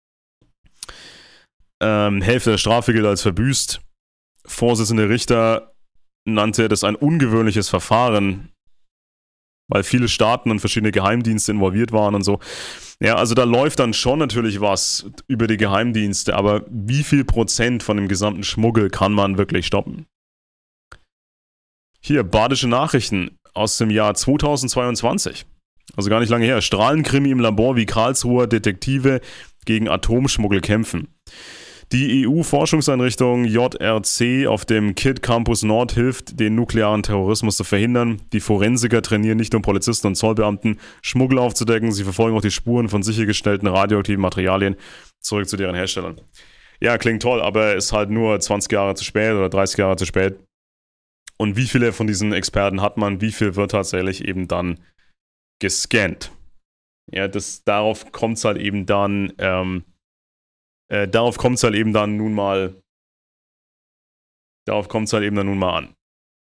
Ähm, Hälfte der Strafe gilt als verbüßt. Vorsitzende Richter nannte das ein ungewöhnliches Verfahren, weil viele Staaten und verschiedene Geheimdienste involviert waren und so. Ja, also da läuft dann schon natürlich was über die Geheimdienste, aber wie viel Prozent von dem gesamten Schmuggel kann man wirklich stoppen? Hier, Badische Nachrichten aus dem Jahr zweitausendzweiundzwanzig. Also gar nicht lange her. Strahlenkrimi im Labor, wie Karlsruher Detektive gegen Atomschmuggel kämpfen. Die E U-Forschungseinrichtung J R C auf dem KIT Campus Nord hilft, den nuklearen Terrorismus zu verhindern. Die Forensiker trainieren nicht nur Polizisten und Zollbeamten, Schmuggel aufzudecken, sie verfolgen auch die Spuren von sichergestellten radioaktiven Materialien zurück zu deren Herstellern. Ja, klingt toll, aber ist halt nur zwanzig Jahre zu spät oder dreißig Jahre zu spät. Und wie viele von diesen Experten hat man, wie viel wird tatsächlich eben dann gescannt? Ja, das, darauf kommt es halt eben dann, ähm, Äh, darauf kommt es halt eben dann nun mal, darauf kommt es halt eben dann nun mal an.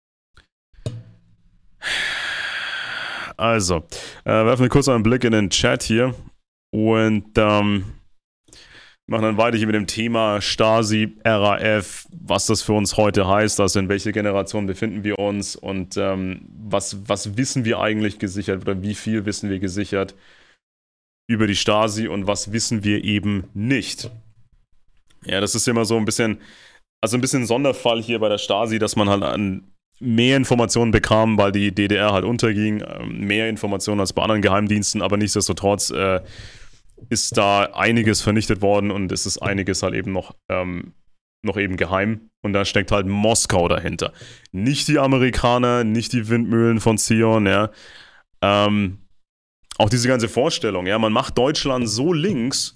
Also, äh, werfen wir kurz einen Blick in den Chat hier und ähm, machen dann weiter hier mit dem Thema Stasi, R A F, was das für uns heute heißt, also in welcher Generation befinden wir uns und ähm, was, was wissen wir eigentlich gesichert oder wie viel wissen wir gesichert über die Stasi und was wissen wir eben nicht. Ja, das ist immer so ein bisschen, also ein bisschen ein Sonderfall hier bei der Stasi, dass man halt an mehr Informationen bekam, weil die D D R halt unterging, mehr Informationen als bei anderen Geheimdiensten, aber nichtsdestotrotz äh, ist da einiges vernichtet worden und es ist einiges halt eben noch, ähm, noch eben geheim und da steckt halt Moskau dahinter. Nicht die Amerikaner, nicht die Windmühlen von Zion, ja. Ähm, auch diese ganze Vorstellung, ja, man macht Deutschland so links,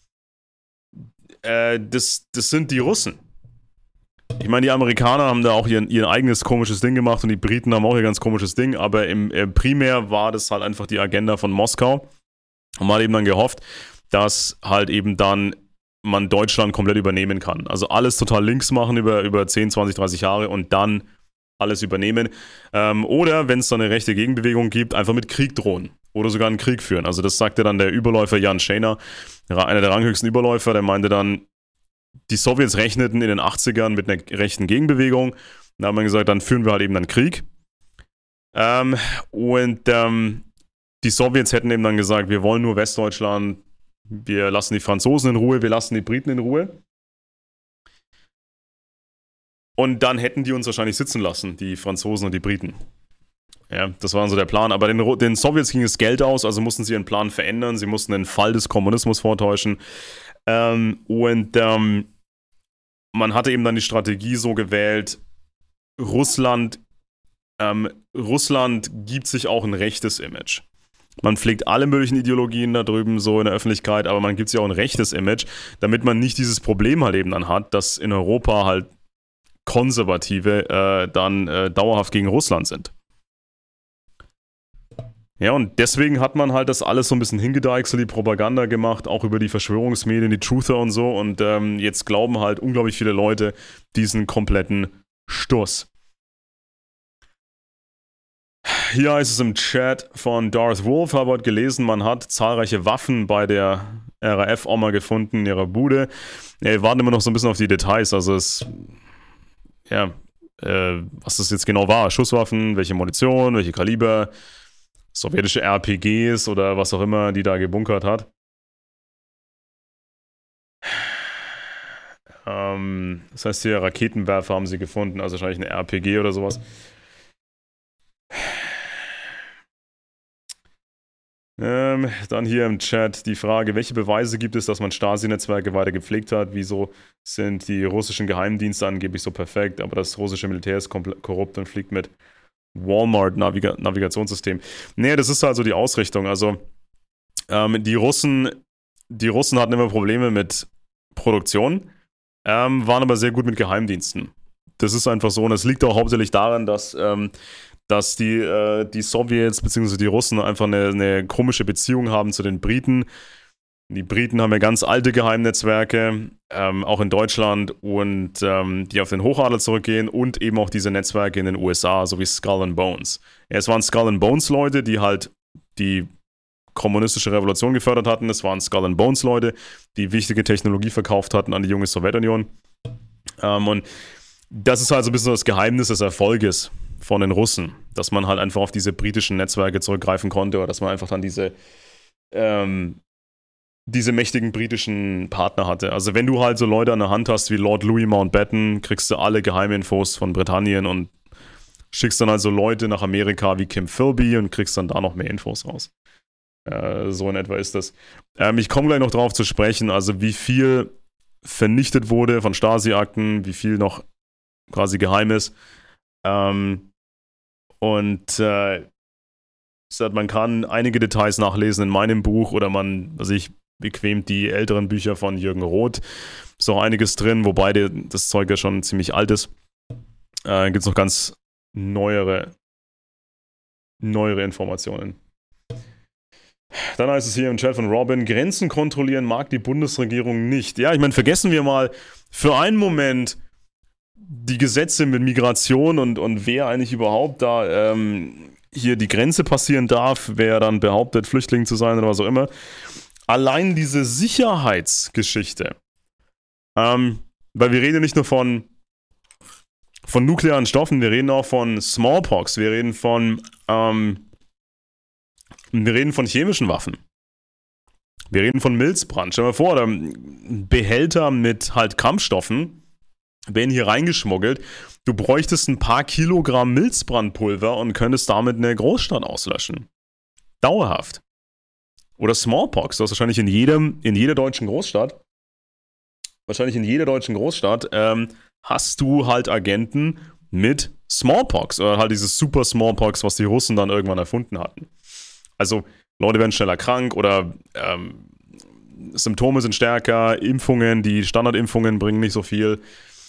Äh, das, das sind die Russen. Ich meine, die Amerikaner haben da auch ihr, ihr eigenes komisches Ding gemacht und die Briten haben auch ihr ganz komisches Ding, aber im, äh, primär war das halt einfach die Agenda von Moskau und man hat eben dann gehofft, dass halt eben dann man Deutschland komplett übernehmen kann. Also alles total links machen über, über zehn, zwanzig, dreißig Jahre und dann alles übernehmen. Ähm, oder wenn es dann eine rechte Gegenbewegung gibt, einfach mit Krieg drohen oder sogar einen Krieg führen. Also das sagte dann der Überläufer Jan Schener, einer der ranghöchsten Überläufer, der meinte dann, die Sowjets rechneten in den achtzigern mit einer rechten Gegenbewegung. Da haben wir gesagt, dann führen wir halt eben dann Krieg. Ähm, und ähm, die Sowjets hätten eben dann gesagt, wir wollen nur Westdeutschland, wir lassen die Franzosen in Ruhe, wir lassen die Briten in Ruhe. Und dann hätten die uns wahrscheinlich sitzen lassen, die Franzosen und die Briten. Ja, das war so der Plan. Aber den, den Sowjets ging das Geld aus, also mussten sie ihren Plan verändern. Sie mussten den Fall des Kommunismus vortäuschen. Ähm, und ähm, man hatte eben dann die Strategie so gewählt, Russland, ähm, Russland gibt sich auch ein rechtes Image. Man pflegt alle möglichen Ideologien da drüben so in der Öffentlichkeit, aber man gibt sich auch ein rechtes Image, damit man nicht dieses Problem halt eben dann hat, dass in Europa halt Konservative äh, dann äh, dauerhaft gegen Russland sind. Ja, und deswegen hat man halt das alles so ein bisschen hingedeichselt, die Propaganda gemacht, auch über die Verschwörungsmedien, die Truther und so. Und ähm, jetzt glauben halt unglaublich viele Leute diesen kompletten Stuss. Hier heißt es im Chat von Darth Wolf, habe heute gelesen, man hat zahlreiche Waffen bei der R A F-Oma gefunden in ihrer Bude. Ja, wir warten immer noch so ein bisschen auf die Details, also es, ja, äh, was das jetzt genau war, Schusswaffen, welche Munition, welche Kaliber, sowjetische R P Gs oder was auch immer, die da gebunkert hat. Ähm, das heißt hier, Raketenwerfer haben sie gefunden, also wahrscheinlich eine R P G oder sowas. Ähm, dann hier im Chat die Frage, welche Beweise gibt es, dass man Stasi-Netzwerke weiter gepflegt hat? Wieso sind die russischen Geheimdienste angeblich so perfekt, aber das russische Militär ist korrupt und fliegt mit Walmart-Navigationssystem? Nee, das ist also die Ausrichtung. Also ähm, die Russen, die Russen hatten immer Probleme mit Produktion, ähm, waren aber sehr gut mit Geheimdiensten. Das ist einfach so und das liegt auch hauptsächlich daran, dass ähm, dass die, äh, die Sowjets bzw. die Russen einfach eine, eine komische Beziehung haben zu den Briten. Die Briten haben ja ganz alte Geheimnetzwerke, ähm, auch in Deutschland, und ähm, die auf den Hochadel zurückgehen und eben auch diese Netzwerke in den U S A, so wie Skull and Bones. Ja, es waren Skull and Bones Leute, die halt die kommunistische Revolution gefördert hatten. Es waren Skull and Bones Leute, die wichtige Technologie verkauft hatten an die junge Sowjetunion. Ähm, und das ist halt so ein bisschen das Geheimnis des Erfolges von den Russen, dass man halt einfach auf diese britischen Netzwerke zurückgreifen konnte oder dass man einfach dann diese ähm, diese mächtigen britischen Partner hatte. Also wenn du halt so Leute an der Hand hast wie Lord Louis Mountbatten, kriegst du alle Geheiminfos von Britannien und schickst dann also Leute nach Amerika wie Kim Philby und kriegst dann da noch mehr Infos raus. Äh, so in etwa ist das. Ähm, ich komme gleich noch drauf zu sprechen, also wie viel vernichtet wurde von Stasi-Akten, wie viel noch quasi geheim ist. Ähm, und äh, man kann einige Details nachlesen in meinem Buch oder man, also ich bequemt die älteren Bücher von Jürgen Roth. Ist auch einiges drin, wobei der, das Zeug ja schon ziemlich alt ist. Äh, Gibt es noch ganz neuere, neuere Informationen. Dann heißt es hier im Chat von Robin, Grenzen kontrollieren mag die Bundesregierung nicht. Ja, ich meine, vergessen wir mal für einen Moment die Gesetze mit Migration und, und wer eigentlich überhaupt da ähm, hier die Grenze passieren darf, wer dann behauptet, Flüchtling zu sein oder was auch immer. Allein diese Sicherheitsgeschichte, ähm, weil wir reden nicht nur von, von nuklearen Stoffen, wir reden auch von Smallpox, wir reden von, ähm, wir reden von chemischen Waffen. Wir reden von Milzbrand. Stell dir mal vor, da Behälter mit halt Kampfstoffen werden hier reingeschmuggelt. Du bräuchtest ein paar Kilogramm Milzbrandpulver und könntest damit eine Großstadt auslöschen. Dauerhaft. Oder Smallpox. Du hast wahrscheinlich in jedem, in jeder deutschen Großstadt, wahrscheinlich in jeder deutschen Großstadt, ähm, hast du halt Agenten mit Smallpox. Oder halt dieses Super Smallpox, was die Russen dann irgendwann erfunden hatten. Also, Leute werden schneller krank oder ähm, Symptome sind stärker, Impfungen, die Standardimpfungen bringen nicht so viel.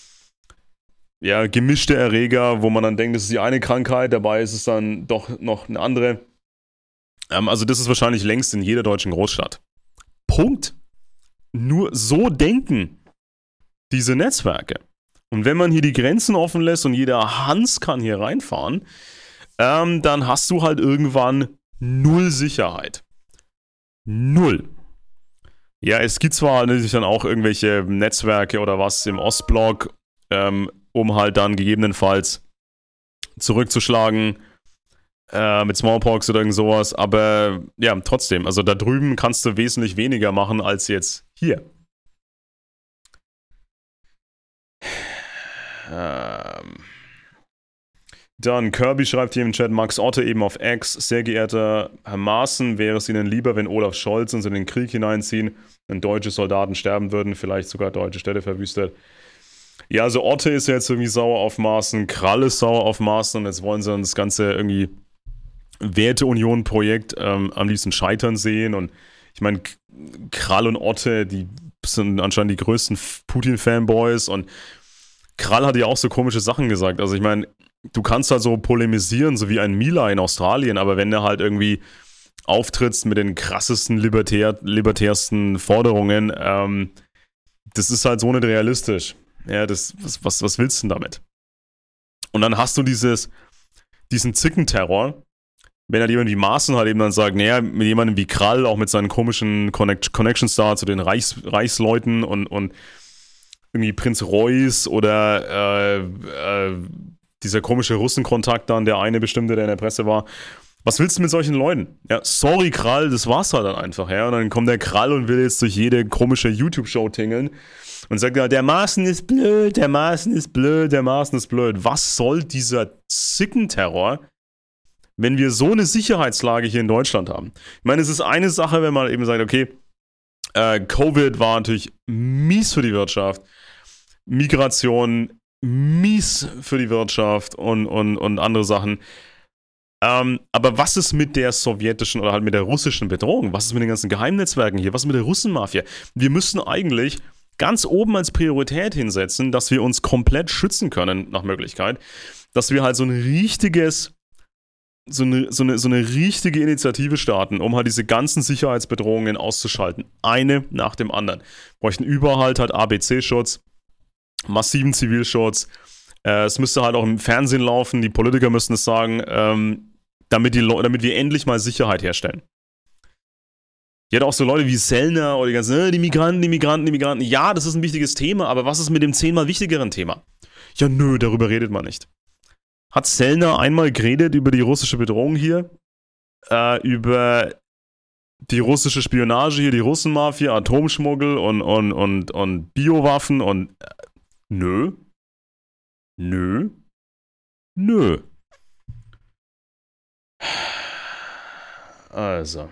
Ja, gemischte Erreger, wo man dann denkt, das ist die eine Krankheit, dabei ist es dann doch noch eine andere. Ähm, also das ist wahrscheinlich längst in jeder deutschen Großstadt. Punkt. Nur so denken diese Netzwerke. Und wenn man hier die Grenzen offen lässt und jeder Hans kann hier reinfahren, ähm, dann hast du halt irgendwann null Sicherheit. Null. Ja, es gibt zwar natürlich dann auch irgendwelche Netzwerke oder was im Ostblock, ähm, um halt dann gegebenenfalls zurückzuschlagen äh, mit Smallpox oder irgend sowas, aber ja, trotzdem, also da drüben kannst du wesentlich weniger machen als jetzt hier. Ähm... Dann Kirby schreibt hier im Chat, Max Otte eben auf X, sehr geehrter Herr Maaßen, wäre es Ihnen lieber, wenn Olaf Scholz uns in den Krieg hineinziehen, wenn deutsche Soldaten sterben würden, vielleicht sogar deutsche Städte verwüstet. Ja, also Otte ist jetzt irgendwie sauer auf Maaßen, Krall ist sauer auf Maaßen und jetzt wollen sie dann das ganze irgendwie Werteunion-Projekt ähm, am liebsten scheitern sehen und ich meine, Krall und Otte, die sind anscheinend die größten Putin-Fanboys und Krall hat ja auch so komische Sachen gesagt, also ich meine, du kannst halt so polemisieren, so wie ein Mila in Australien, aber wenn du halt irgendwie auftrittst mit den krassesten, libertär, libertärsten Forderungen, ähm, das ist halt so nicht realistisch. Ja, das, was, was, was willst du denn damit? Und dann hast du dieses, diesen Zickenterror, wenn halt jemand wie Maaßen halt eben dann sagt, naja, mit jemandem wie Krall, auch mit seinen komischen Connect- Connections da zu den Reichs, Reichsleuten und, und irgendwie Prinz Reuß oder äh, äh, dieser komische Russenkontakt dann, der eine bestimmte, der in der Presse war. Was willst du mit solchen Leuten? Ja, sorry Krall, das war's halt dann einfach, ja. Und dann kommt der Krall und will jetzt durch jede komische YouTube-Show tingeln und sagt, ja, der Maaßen ist blöd, der Maaßen ist blöd, der Maaßen ist blöd. Was soll dieser Zickenterror, wenn wir so eine Sicherheitslage hier in Deutschland haben? Ich meine, es ist eine Sache, wenn man eben sagt, okay, äh, Covid war natürlich mies für die Wirtschaft, Migration mies für die Wirtschaft und, und, und andere Sachen. Ähm, aber was ist mit der sowjetischen oder halt mit der russischen Bedrohung? Was ist mit den ganzen Geheimnetzwerken hier? Was ist mit der Russenmafia? Wir müssten eigentlich ganz oben als Priorität hinsetzen, dass wir uns komplett schützen können, nach Möglichkeit. Dass wir halt so ein richtiges, so eine, so eine, so eine richtige Initiative starten, um halt diese ganzen Sicherheitsbedrohungen auszuschalten. Eine nach dem anderen. Wir bräuchten überall halt A B C-Schutz, massiven Zivilschutz. Äh, es müsste halt auch im Fernsehen laufen, die Politiker müssten es sagen, ähm, damit, die Le- damit wir endlich mal Sicherheit herstellen. Ihr habt auch so Leute wie Sellner oder die ganzen, äh, die Migranten, die Migranten, die Migranten. Ja, das ist ein wichtiges Thema, aber was ist mit dem zehnmal wichtigeren Thema? Ja, nö, darüber redet man nicht. Hat Sellner einmal geredet über die russische Bedrohung hier? Äh, über die russische Spionage hier, die Russenmafia, Atomschmuggel und, und, und, und Biowaffen und äh, nö. Nö. Nö. Also.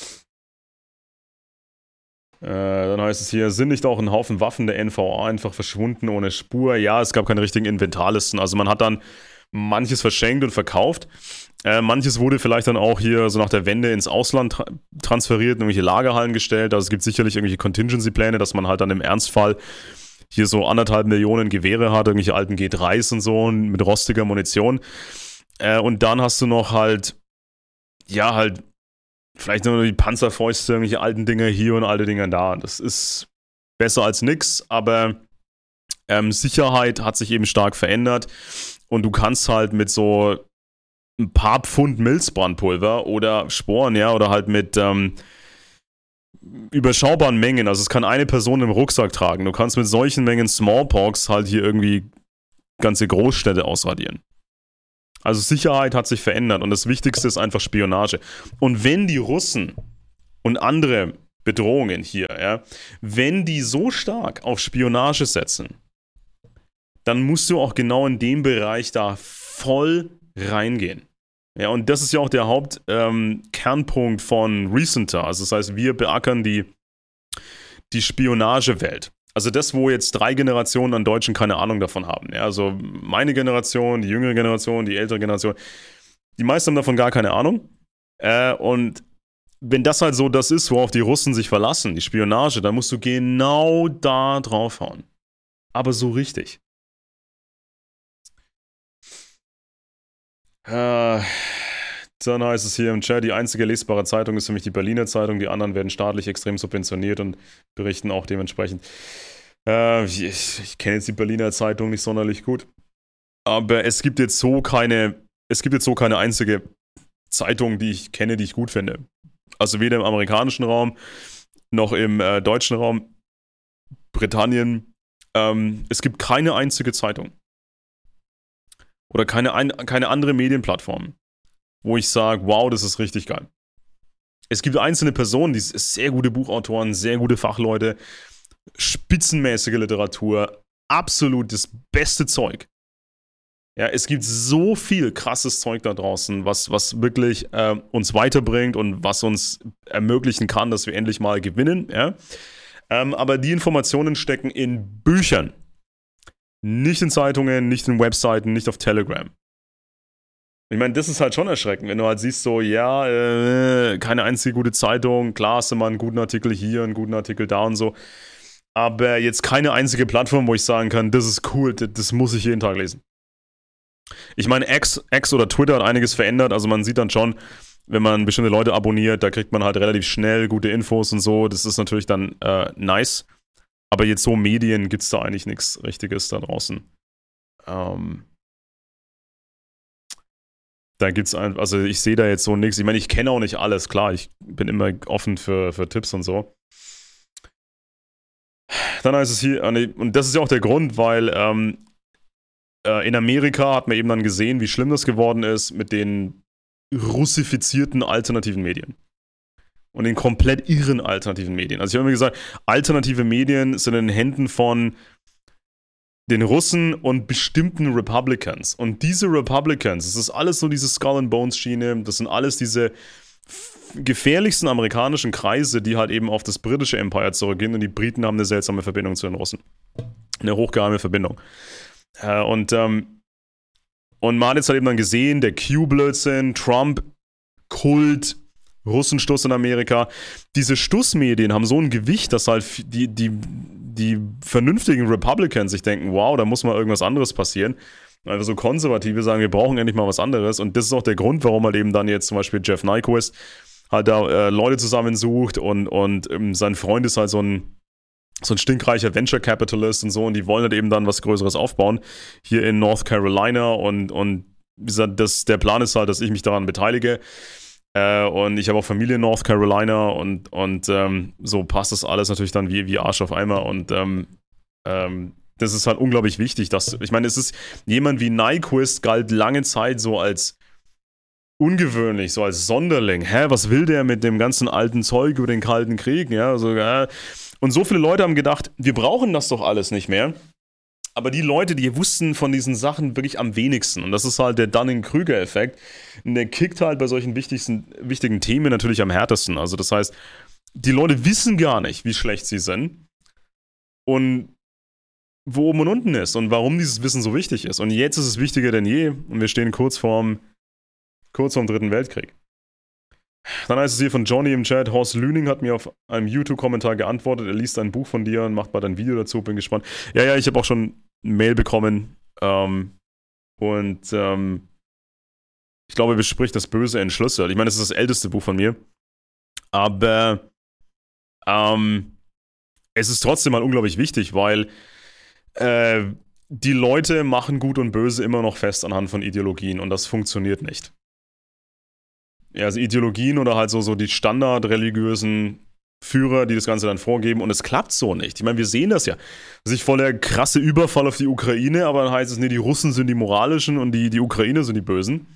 Äh, dann heißt es hier, sind nicht auch ein Haufen Waffen der N V A einfach verschwunden ohne Spur? Ja, es gab keine richtigen Inventarlisten. Also man hat dann manches verschenkt und verkauft. Äh, manches wurde vielleicht dann auch hier so nach der Wende ins Ausland tra- transferiert, in irgendwelche Lagerhallen gestellt. Also es gibt sicherlich irgendwelche Contingency-Pläne, dass man halt dann im Ernstfall hier so anderthalb Millionen Gewehre hat, irgendwelche alten G dreis und so mit rostiger Munition. Äh, und dann hast du noch halt, ja, halt vielleicht nur die Panzerfäuste, irgendwelche alten Dinger hier und alte Dinger da. Das ist besser als nix, aber ähm, Sicherheit hat sich eben stark verändert und du kannst halt mit so ein paar Pfund Milzbrandpulver oder Sporen, ja, oder halt mit ähm, überschaubaren Mengen, also es kann eine Person im Rucksack tragen. Du kannst mit solchen Mengen Smallpox halt hier irgendwie ganze Großstädte ausradieren. Also Sicherheit hat sich verändert und das Wichtigste ist einfach Spionage. Und wenn die Russen und andere Bedrohungen hier, ja, wenn die so stark auf Spionage setzen, dann musst du auch genau in dem Bereich da voll reingehen. Ja, und das ist ja auch der Hauptkernpunkt ähm, von Recenter. Also das heißt, wir beackern die, die Spionagewelt. Also das, wo jetzt drei Generationen an Deutschen keine Ahnung davon haben. Ja, also meine Generation, die jüngere Generation, die ältere Generation, die meisten haben davon gar keine Ahnung. Äh, und wenn das halt so das ist, worauf die Russen sich verlassen, die Spionage, dann musst du genau da draufhauen. Aber so richtig. Äh, dann heißt es hier im Chat, die einzige lesbare Zeitung ist für mich die Berliner Zeitung, die anderen werden staatlich extrem subventioniert und berichten auch dementsprechend. Äh, ich ich kenne jetzt die Berliner Zeitung nicht sonderlich gut. Aber es gibt jetzt so keine, es gibt jetzt so keine einzige Zeitung, die ich kenne, die ich gut finde. Also weder im amerikanischen Raum noch im äh, deutschen Raum, Britannien. Ähm, es gibt keine einzige Zeitung oder keine, ein, keine andere Medienplattform, wo ich sage, wow, das ist richtig geil. Es gibt einzelne Personen, die sehr gute Buchautoren, sehr gute Fachleute, spitzenmäßige Literatur, absolut das beste Zeug. Ja, es gibt so viel krasses Zeug da draußen, was, was wirklich äh, uns weiterbringt und was uns ermöglichen kann, dass wir endlich mal gewinnen. Ja? Ähm, aber die Informationen stecken in Büchern. Nicht in Zeitungen, nicht in Webseiten, nicht auf Telegram. Ich meine, das ist halt schon erschreckend, wenn du halt siehst, so, ja, äh, keine einzige gute Zeitung, klar hast du mal einen guten Artikel hier, einen guten Artikel da und so. Aber jetzt keine einzige Plattform, wo ich sagen kann, das ist cool, das, das muss ich jeden Tag lesen. Ich meine, X, X oder Twitter hat einiges verändert, also man sieht dann schon, wenn man bestimmte Leute abonniert, da kriegt man halt relativ schnell gute Infos und so, das ist natürlich dann äh, nice, aber jetzt so Medien gibt es da eigentlich nichts Richtiges da draußen. Ähm, da gibt's einfach, also ich sehe da jetzt so nichts, ich meine, ich kenne auch nicht alles, klar, ich bin immer offen für, für Tipps und so. Dann heißt es hier, und das ist ja auch der Grund, weil ähm, in Amerika hat man eben dann gesehen, wie schlimm das geworden ist mit den russifizierten alternativen Medien. Und den komplett irren alternativen Medien. Also ich habe immer gesagt, alternative Medien sind in den Händen von den Russen und bestimmten Republicans. Und diese Republicans, das ist alles so diese Skull-and-Bones-Schiene, das sind alles diese gefährlichsten amerikanischen Kreise, die halt eben auf das britische Empire zurückgehen und die Briten haben eine seltsame Verbindung zu den Russen. Eine hochgeheime Verbindung. Äh, und, ähm, und man hat jetzt halt eben dann gesehen, der Q-Blödsinn, Trump, Kult, Russenstuss in Amerika. Diese Stussmedien haben so ein Gewicht, dass halt die, die, die vernünftigen Republicans sich denken, wow, da muss mal irgendwas anderes passieren. Einfach so Konservative sagen, wir brauchen endlich mal was anderes. Und das ist auch der Grund, warum halt eben dann jetzt zum Beispiel Jeff Nyquist halt da äh, Leute zusammensucht und, und ähm, sein Freund ist halt so ein so ein stinkreicher Venture Capitalist und so und die wollen halt eben dann was Größeres aufbauen hier in North Carolina und, und wie gesagt, das, der Plan ist halt, dass ich mich daran beteilige äh, und ich habe auch Familie in North Carolina und, und ähm, so passt das alles natürlich dann wie, wie Arsch auf Eimer und ähm, ähm, das ist halt unglaublich wichtig, dass, ich meine, es ist jemand wie Nyquist galt lange Zeit so als ungewöhnlich, so als Sonderling. Hä, was will der mit dem ganzen alten Zeug über den Kalten Krieg? Ja, so, äh, und so viele Leute haben gedacht, wir brauchen das doch alles nicht mehr. Aber die Leute, die wussten von diesen Sachen wirklich am wenigsten. Und das ist halt der Dunning-Kruger-Effekt. Und der kickt halt bei solchen wichtigsten, wichtigen Themen natürlich am härtesten. Also das heißt, die Leute wissen gar nicht, wie schlecht sie sind. Und wo oben und unten ist. Und warum dieses Wissen so wichtig ist. Und jetzt ist es wichtiger denn je. Und wir stehen kurz vorm, kurz vorm Dritten Weltkrieg. Dann heißt es hier von Johnny im Chat, Horst Lüning hat mir auf einem YouTube-Kommentar geantwortet, er liest ein Buch von dir und macht bald ein Video dazu, bin gespannt. Ja, ja, ich habe auch schon eine Mail bekommen ähm, und ähm, ich glaube, er bespricht das Böse entschlüsselt. Ich meine, das ist das älteste Buch von mir, aber ähm, es ist trotzdem mal unglaublich wichtig, weil äh, die Leute machen Gut und Böse immer noch fest anhand von Ideologien und das funktioniert nicht. Ja, also Ideologien oder halt so, so die standardreligiösen Führer, die das Ganze dann vorgeben und es klappt so nicht. Ich meine, wir sehen das ja. Das ist voll der krasse Überfall auf die Ukraine, aber dann heißt es, nee, die Russen sind die moralischen und die, die Ukrainer sind die Bösen.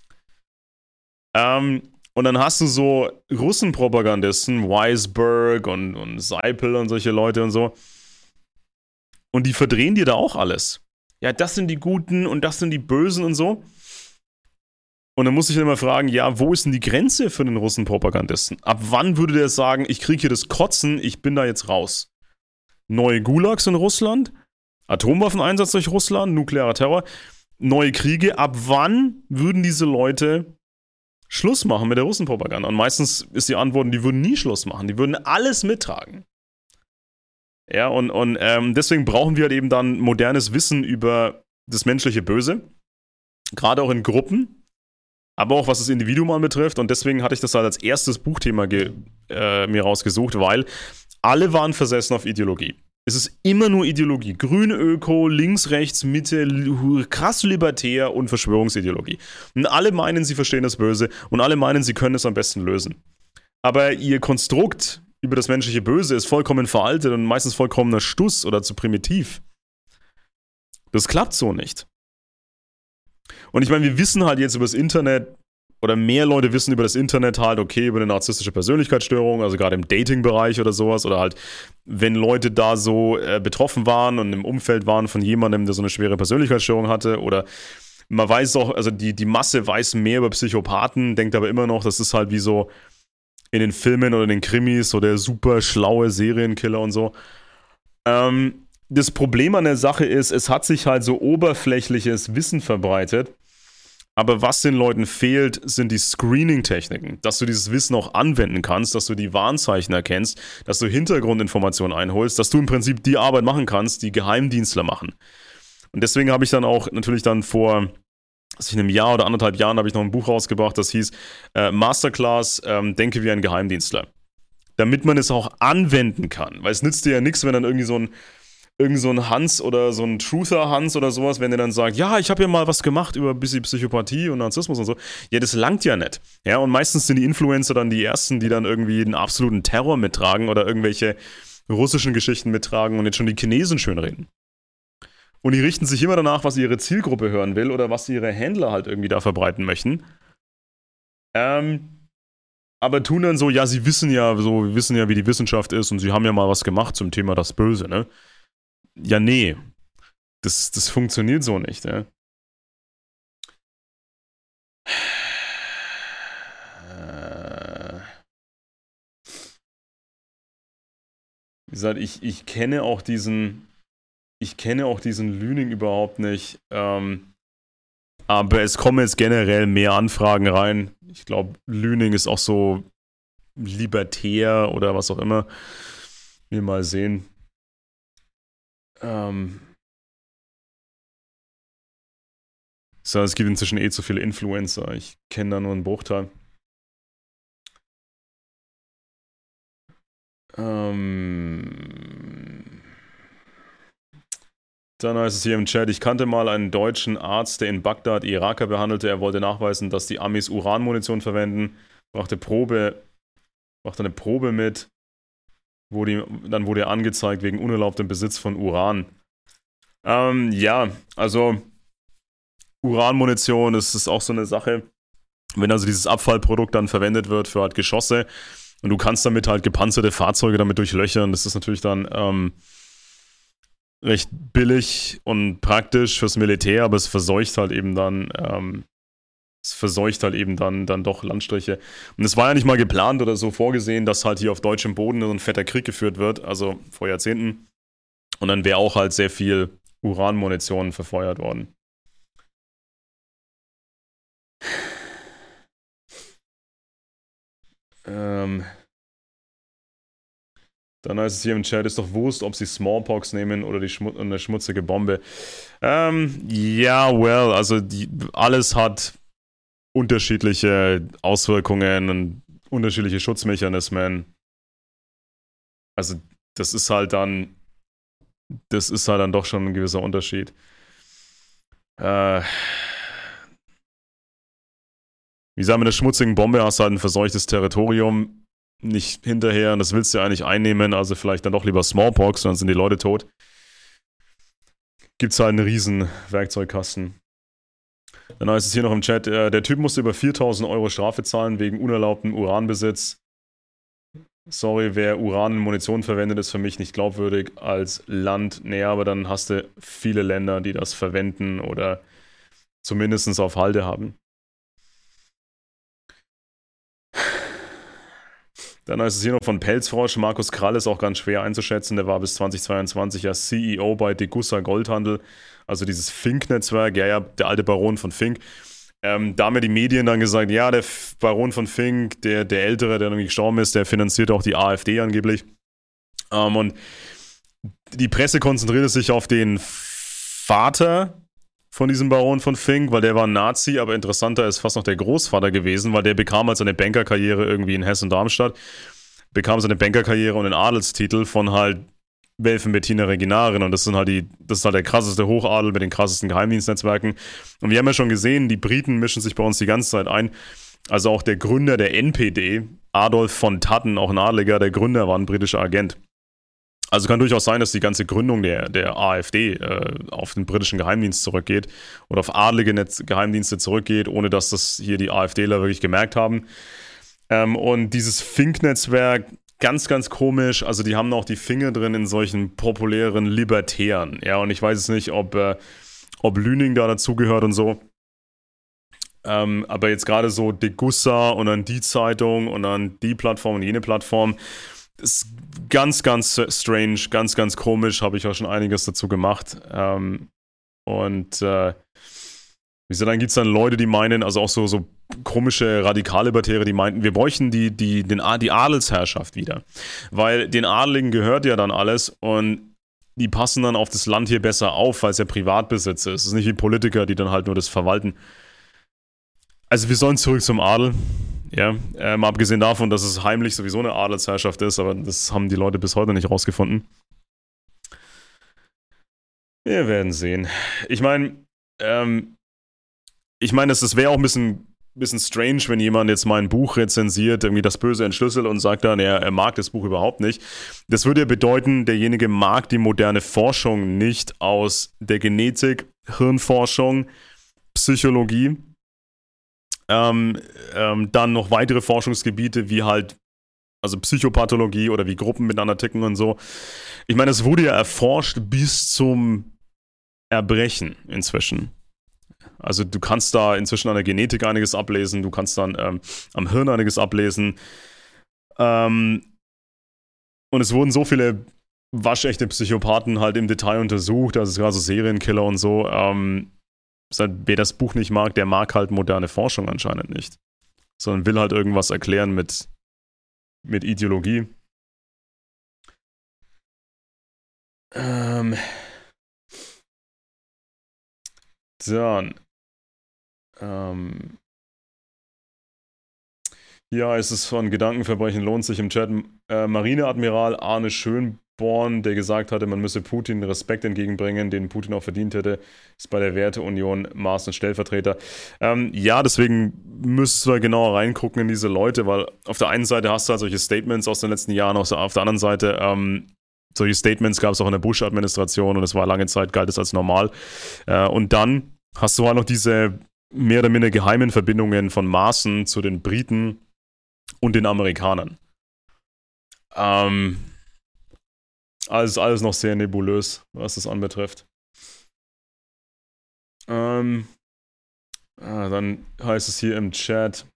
Ähm, und dann hast du so Russenpropagandisten, Weisberg und, und Seipel und solche Leute und so. Und die verdrehen dir da auch alles. Ja, das sind die Guten und das sind die Bösen und so. Und dann muss ich dann immer fragen, ja, wo ist denn die Grenze für den Russenpropagandisten? Ab wann würde der sagen, ich kriege hier das Kotzen, ich bin da jetzt raus? Neue Gulags in Russland? Atomwaffeneinsatz durch Russland? Nuklearer Terror? Neue Kriege? Ab wann würden diese Leute Schluss machen mit der Russenpropaganda? Und meistens ist die Antwort, die würden nie Schluss machen. Die würden alles mittragen. Ja, und, und ähm, deswegen brauchen wir halt eben dann modernes Wissen über das menschliche Böse. Gerade auch in Gruppen. Aber auch was das Individuum anbetrifft. Und deswegen hatte ich das halt als erstes Buchthema ge- äh, mir rausgesucht, weil alle waren versessen auf Ideologie. Es ist immer nur Ideologie. Grün, Öko, links, rechts, Mitte, krass libertär und Verschwörungsideologie. Und alle meinen, sie verstehen das Böse und alle meinen, sie können es am besten lösen. Aber ihr Konstrukt über das menschliche Böse ist vollkommen veraltet und meistens vollkommener Stuss oder zu primitiv. Das klappt so nicht. Und ich meine, wir wissen halt jetzt über das Internet, oder mehr Leute wissen über das Internet halt, okay, über eine narzisstische Persönlichkeitsstörung, also gerade im Dating-Bereich oder sowas, oder halt, wenn Leute da so äh, betroffen waren und im Umfeld waren von jemandem, der so eine schwere Persönlichkeitsstörung hatte, oder man weiß auch, also die, die Masse weiß mehr über Psychopathen, denkt aber immer noch, das ist halt wie so in den Filmen oder in den Krimis, so der super schlaue Serienkiller und so. Ähm, das Problem an der Sache ist, es hat sich halt so oberflächliches Wissen verbreitet. Aber was den Leuten fehlt, sind die Screening-Techniken. Dass du dieses Wissen auch anwenden kannst, dass du die Warnzeichen erkennst, dass du Hintergrundinformationen einholst, dass du im Prinzip die Arbeit machen kannst, die Geheimdienstler machen. Und deswegen habe ich dann auch natürlich dann vor, also in einem Jahr oder anderthalb Jahren habe ich noch ein Buch rausgebracht, das hieß äh, Masterclass, ähm, Denke wie ein Geheimdienstler. Damit man es auch anwenden kann. Weil es nützt dir ja nichts, wenn dann irgendwie so ein irgend so ein Hans oder so ein Truther-Hans oder sowas, wenn der dann sagt, ja, ich habe ja mal was gemacht über ein bisschen Psychopathie und Narzissmus und so. Ja, das langt ja nicht. Ja, und meistens sind die Influencer dann die Ersten, die dann irgendwie den absoluten Terror mittragen oder irgendwelche russischen Geschichten mittragen und jetzt schon die Chinesen schönreden. Und die richten sich immer danach, was ihre Zielgruppe hören will oder was ihre Händler halt irgendwie da verbreiten möchten. Ähm, aber tun dann so, ja, sie wissen ja, so, wir wissen ja, wie die Wissenschaft ist und sie haben ja mal was gemacht zum Thema das Böse, ne? Ja, nee. Das, das funktioniert so nicht, ja. Wie gesagt, ich, ich kenne auch diesen, ich kenne auch diesen Lüning überhaupt nicht. Ähm, aber es kommen jetzt generell mehr Anfragen rein. Ich glaube, Lüning ist auch so libertär oder was auch immer. Wir mal sehen. Ähm. So, es gibt inzwischen eh zu viele Influencer. Ich kenne da nur einen Bruchteil. Ähm. Dann heißt es hier im Chat, ich kannte mal einen deutschen Arzt, der in Bagdad Iraker behandelte. Er wollte nachweisen, dass die Amis Uranmunition verwenden. Brachte Probe, brachte eine Probe mit. Wurde, dann wurde er angezeigt wegen unerlaubtem Besitz von Uran. Ähm, ja, also Uranmunition, das ist auch so eine Sache. Wenn also dieses Abfallprodukt dann verwendet wird für halt Geschosse und du kannst damit halt gepanzerte Fahrzeuge damit durchlöchern, das ist natürlich dann ähm, recht billig und praktisch fürs Militär, aber es verseucht halt eben dann ähm, es verseucht halt eben dann, dann doch Landstriche. Und es war ja nicht mal geplant oder so vorgesehen, dass halt hier auf deutschem Boden so ein fetter Krieg geführt wird, also vor Jahrzehnten. Und dann wäre auch halt sehr viel Uranmunition verfeuert worden. Ähm... Dann heißt es hier im Chat, ist doch Wurst, ob sie Smallpox nehmen oder die Schmu- eine schmutzige Bombe. Ähm, ja, well, also die, alles hat unterschiedliche Auswirkungen und unterschiedliche Schutzmechanismen. Also das ist halt dann, das ist halt dann doch schon ein gewisser Unterschied. Äh, wie gesagt, mit einer schmutzigen Bombe hast du halt ein verseuchtes Territorium. Nicht hinterher, und das willst du ja eigentlich einnehmen, also vielleicht dann doch lieber Smallpox, dann sind die Leute tot. Gibt's halt einen riesen Werkzeugkasten. Dann heißt es hier noch im Chat, äh, der Typ musste über viertausend Euro Strafe zahlen wegen unerlaubtem Uranbesitz. Sorry, wer Uran in Munition verwendet, ist für mich nicht glaubwürdig als Land. Nee, aber dann hast du viele Länder, die das verwenden oder zumindest auf Halde haben. Dann heißt es hier noch von Pelzfrosch. Markus Krall ist auch ganz schwer einzuschätzen. Der war bis zweitausendzweiundzwanzig ja C E O bei Degussa Goldhandel. Also dieses Fink-Netzwerk. Ja, ja, der alte Baron von Fink. Ähm, da haben ja die Medien dann gesagt, ja, der Baron von Fink, der, der Ältere, der irgendwie gestorben ist, der finanziert auch die AfD angeblich. Ähm, und die Presse konzentrierte sich auf den Vater von diesem Baron von Fink, weil der war ein Nazi, aber interessanter ist fast noch der Großvater gewesen, weil der bekam halt seine Bankerkarriere irgendwie in Hessen-Darmstadt, bekam seine Bankerkarriere und einen Adelstitel von halt Welfen-Bettina Reginarin und das sind halt die, das ist halt der krasseste Hochadel mit den krassesten Geheimdienstnetzwerken. Und wir haben ja schon gesehen, die Briten mischen sich bei uns die ganze Zeit ein. Also auch der Gründer der N P D, Adolf von Tatten, auch ein Adeliger, der Gründer war ein britischer Agent. Also kann durchaus sein, dass die ganze Gründung der, der AfD äh, auf den britischen Geheimdienst zurückgeht oder auf adlige Netz- Geheimdienste zurückgeht, ohne dass das hier die AfDler wirklich gemerkt haben. Ähm, und dieses Fink-Netzwerk, ganz, ganz komisch, also die haben auch die Finger drin in solchen populären Libertären. Ja, und ich weiß es nicht, ob, äh, ob Lüning da dazugehört und so. Ähm, aber jetzt gerade so Degussa und dann die Zeitung und dann die Plattform und jene Plattform, ist ganz, ganz strange, ganz, ganz komisch, habe ich auch schon einiges dazu gemacht. Ähm, und äh, wie gesagt, dann gibt es dann Leute, die meinen, also auch so, so komische Radikallibertäre, die meinten, wir bräuchten die, die, den, die Adelsherrschaft wieder. Weil den Adeligen gehört ja dann alles und die passen dann auf das Land hier besser auf, weil es ja Privatbesitz ist. Es ist nicht wie Politiker, die dann halt nur das verwalten. Also wir sollen zurück zum Adel. Ja, ähm, abgesehen davon, dass es heimlich sowieso eine Adelsherrschaft ist, aber das haben die Leute bis heute nicht rausgefunden. Wir werden sehen. Ich meine, ähm, ich meine, es wäre auch ein bisschen, bisschen strange, wenn jemand jetzt mein Buch rezensiert, irgendwie das Böse entschlüsselt und sagt dann, er, er mag das Buch überhaupt nicht. Das würde ja bedeuten, derjenige mag die moderne Forschung nicht aus der Genetik, Hirnforschung, Psychologie. Ähm, ähm, dann noch weitere Forschungsgebiete wie halt, also Psychopathologie oder wie Gruppen miteinander ticken und so. Ich meine, es wurde ja erforscht bis zum Erbrechen inzwischen. Also du kannst da inzwischen an der Genetik einiges ablesen, du kannst dann ähm, am Hirn einiges ablesen. Ähm, und es wurden so viele waschechte Psychopathen halt im Detail untersucht, also gerade so Serienkiller und so. Ähm, Wer das Buch nicht mag, der mag halt moderne Forschung anscheinend nicht. Sondern will halt irgendwas erklären mit, mit Ideologie. Ähm. Dann. Ähm. Ja, es ist von Gedankenverbrechen lohnt sich im Chat. Äh, Marineadmiral Arne Schönborn, der gesagt hatte, man müsse Putin Respekt entgegenbringen, den Putin auch verdient hätte, ist bei der Werteunion Maaßen Stellvertreter. Ähm, ja, deswegen müsstest du da genauer reingucken in diese Leute, weil auf der einen Seite hast du halt solche Statements aus den letzten Jahren, auf der anderen Seite ähm, solche Statements gab es auch in der Bush-Administration und es war lange Zeit, galt es als normal. Äh, und dann hast du halt noch diese mehr oder minder geheimen Verbindungen von Maaßen zu den Briten und den Amerikanern. Ähm, alles, alles noch sehr nebulös, was das anbetrifft. Ähm, ah, dann heißt es hier im Chat,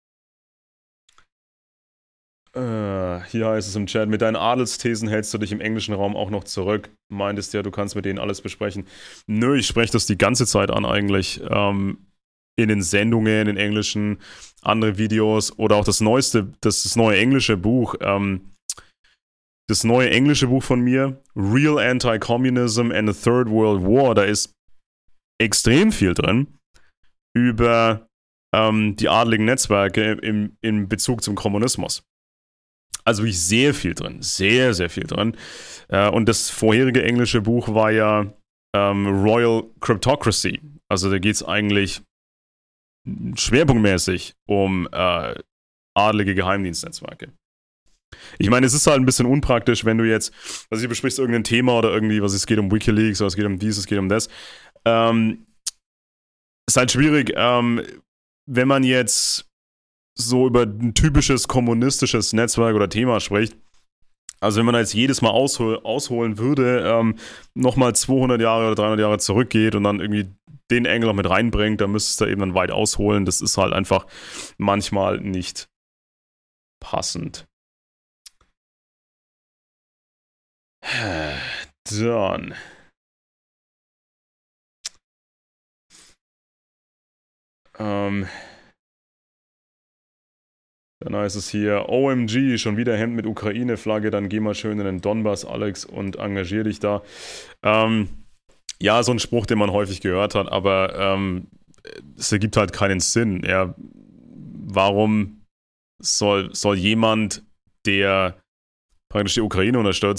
äh, hier heißt es im Chat, mit deinen Adelsthesen hältst du dich im englischen Raum auch noch zurück. Meintest ja, du kannst mit denen alles besprechen. Nö, ich spreche das die ganze Zeit an eigentlich. Ähm, in den Sendungen, in englischen, andere Videos oder auch das neueste, das, das neue englische Buch, ähm, das neue englische Buch von mir, Real Anti-Communism and the Third World War, da ist extrem viel drin über ähm, die adligen Netzwerke im, in Bezug zum Kommunismus. Also wirklich sehr viel drin, sehr, sehr viel drin. Äh, und das vorherige englische Buch war ja ähm, Royal Cryptocracy. Also da geht es eigentlich schwerpunktmäßig um äh, adlige Geheimdienstnetzwerke. Ich meine, es ist halt ein bisschen unpraktisch, wenn du jetzt, also du besprichst irgendein Thema oder irgendwie, was es geht um WikiLeaks oder es geht um dies, es geht um das. Ähm, ist halt schwierig, ähm, wenn man jetzt so über ein typisches kommunistisches Netzwerk oder Thema spricht. Also wenn man jetzt jedes Mal aushol- ausholen würde, ähm, nochmal zweihundert Jahre oder dreihundert Jahre zurückgeht und dann irgendwie den Engel noch mit reinbringt, dann müsstest du eben dann weit ausholen. Das ist halt einfach manchmal nicht passend. Dann. Ähm. Dann heißt es hier, O M G, schon wieder Hemd mit Ukraine-Flagge, dann geh mal schön in den Donbass, Alex, und engagier dich da. Ähm, ja, so ein Spruch, den man häufig gehört hat, aber ähm, es ergibt halt keinen Sinn. Ja, warum soll, soll jemand, der praktisch die Ukraine unterstützt,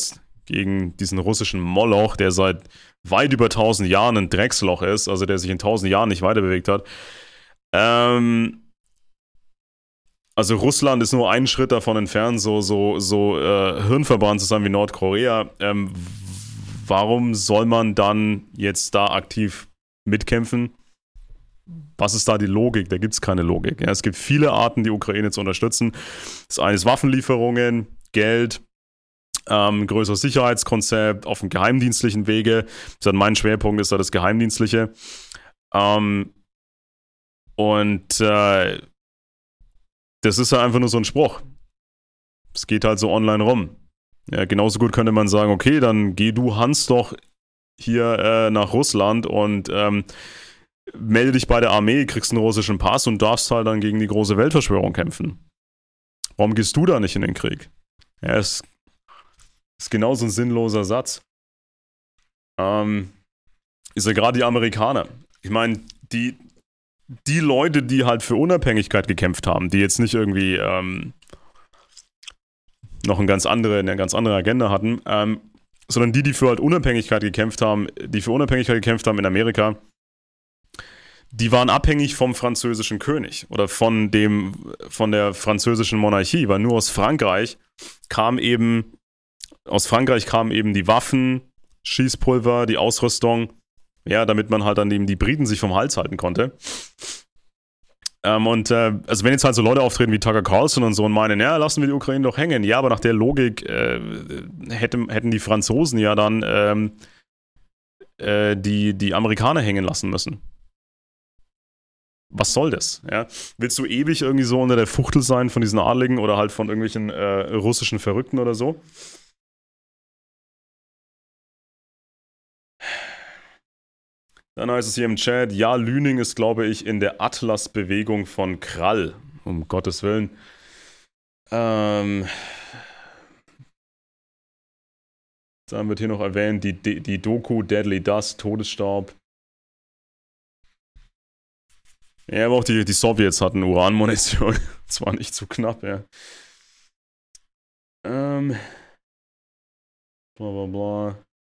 gegen diesen russischen Moloch, der seit weit über tausend Jahren ein Drecksloch ist, also der sich in tausend Jahren nicht weiterbewegt hat. Ähm, also Russland ist nur einen Schritt davon entfernt, so, so, so äh, hirnverbrannt zu sein wie Nordkorea. Ähm, warum soll man dann jetzt da aktiv mitkämpfen? Was ist da die Logik? Da gibt es keine Logik. Ja, es gibt viele Arten, die Ukraine zu unterstützen. Das eine ist Waffenlieferungen, Geld, ähm, größeres Sicherheitskonzept auf dem geheimdienstlichen Wege. Das mein Schwerpunkt ist da das Geheimdienstliche. Ähm, und äh, das ist ja einfach nur so ein Spruch. Es geht halt so online rum. Ja, genauso gut könnte man sagen, okay, dann geh du, Hans, doch hier äh, nach Russland und ähm, melde dich bei der Armee, kriegst einen russischen Pass und darfst halt dann gegen die große Weltverschwörung kämpfen. Warum gehst du da nicht in den Krieg? Ja, ist, ist genauso ein sinnloser Satz. Ähm, ist ja gerade die Amerikaner. Ich meine, die, die Leute, die halt für Unabhängigkeit gekämpft haben, die jetzt nicht irgendwie ähm, noch eine ganz andere, eine ganz andere Agenda hatten, ähm, sondern die, die für halt Unabhängigkeit gekämpft haben, die für Unabhängigkeit gekämpft haben in Amerika, die waren abhängig vom französischen König oder von dem, von der französischen Monarchie, weil nur aus Frankreich kam eben, aus Frankreich kamen eben die Waffen, Schießpulver, die Ausrüstung, ja, damit man halt dann eben die Briten sich vom Hals halten konnte. Ähm, und äh, also wenn jetzt halt so Leute auftreten wie Tucker Carlson und so und meinen, ja, lassen wir die Ukraine doch hängen. Ja, aber nach der Logik äh, hätte, hätten die Franzosen ja dann ähm, äh, die, die Amerikaner hängen lassen müssen. Was soll das? Ja? Willst du ewig irgendwie so unter der Fuchtel sein von diesen Adligen oder halt von irgendwelchen äh, russischen Verrückten oder so? Dann heißt es hier im Chat, ja, Lüning ist, glaube ich, in der Atlas-Bewegung von Krall. Um Gottes Willen. Ähm, dann wird hier noch erwähnt, die, die, die Doku Deadly Dust, Todesstaub. Ja, aber auch die, die Sowjets hatten Uranmunition. Zwar nicht zu knapp, ja. Ähm. Bla bla bla.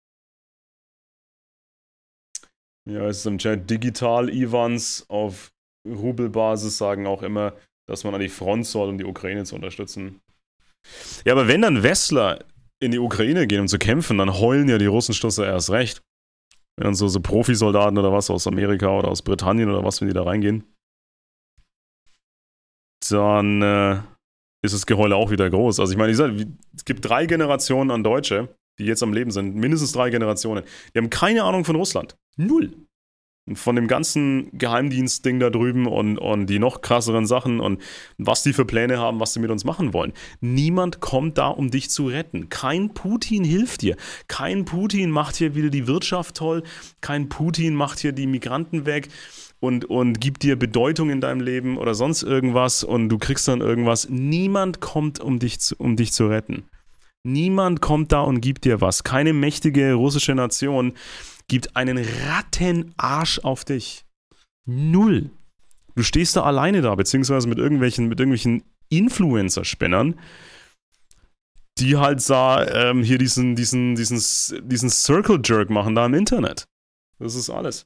Ja, es ist im Chat. Digital-Ivans auf Rubelbasis sagen auch immer, dass man an die Front soll, um die Ukraine zu unterstützen. Ja, aber wenn dann Westler in die Ukraine gehen, um zu kämpfen, dann heulen ja die Russenstutzer erst recht. Wenn dann so, so Profisoldaten oder was aus Amerika oder aus Britannien oder was, wenn die da reingehen, dann äh, ist das Geheule auch wieder groß. Also ich meine, es gibt drei Generationen an Deutsche, die jetzt am Leben sind, mindestens drei Generationen. Die haben keine Ahnung von Russland. Null. Und von dem ganzen Geheimdienstding da drüben und, und die noch krasseren Sachen und was die für Pläne haben, was sie mit uns machen wollen. Niemand kommt da, um dich zu retten. Kein Putin hilft dir. Kein Putin macht hier wieder die Wirtschaft toll. Kein Putin macht hier die Migranten weg und, und gibt dir Bedeutung in deinem Leben oder sonst irgendwas und du kriegst dann irgendwas. Niemand kommt, um dich zu, um dich zu retten. Niemand kommt da und gibt dir was. Keine mächtige russische Nation gibt einen Rattenarsch auf dich. Null. Du stehst da alleine da, beziehungsweise mit irgendwelchen, mit irgendwelchen Influencer-Spinnern, die halt da ähm, hier diesen, diesen, diesen, diesen Circle-Jerk machen da im Internet. Das ist alles.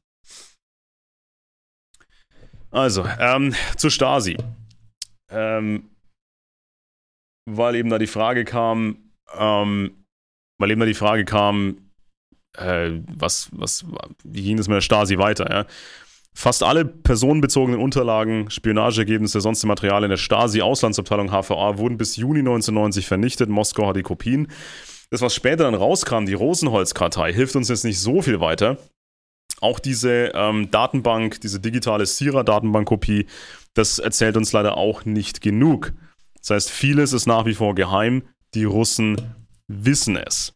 Also, ähm, zur Stasi. Ähm, weil eben da die Frage kam, ähm, weil eben da die Frage kam, äh, was, was, wie ging das mit der Stasi weiter, ja? Fast alle personenbezogenen Unterlagen, Spionageergebnisse, sonstige Materialien der Stasi-Auslandsabteilung H V A wurden bis Juni neunzehnhundertneunzig vernichtet. Moskau hat die Kopien. Das, was später dann rauskam, die Rosenholz-Kartei, hilft uns jetzt nicht so viel weiter. Auch diese ähm, Datenbank, diese digitale Sira-Datenbankkopie, das erzählt uns leider auch nicht genug. Das heißt, vieles ist nach wie vor geheim. Die Russen wissen es.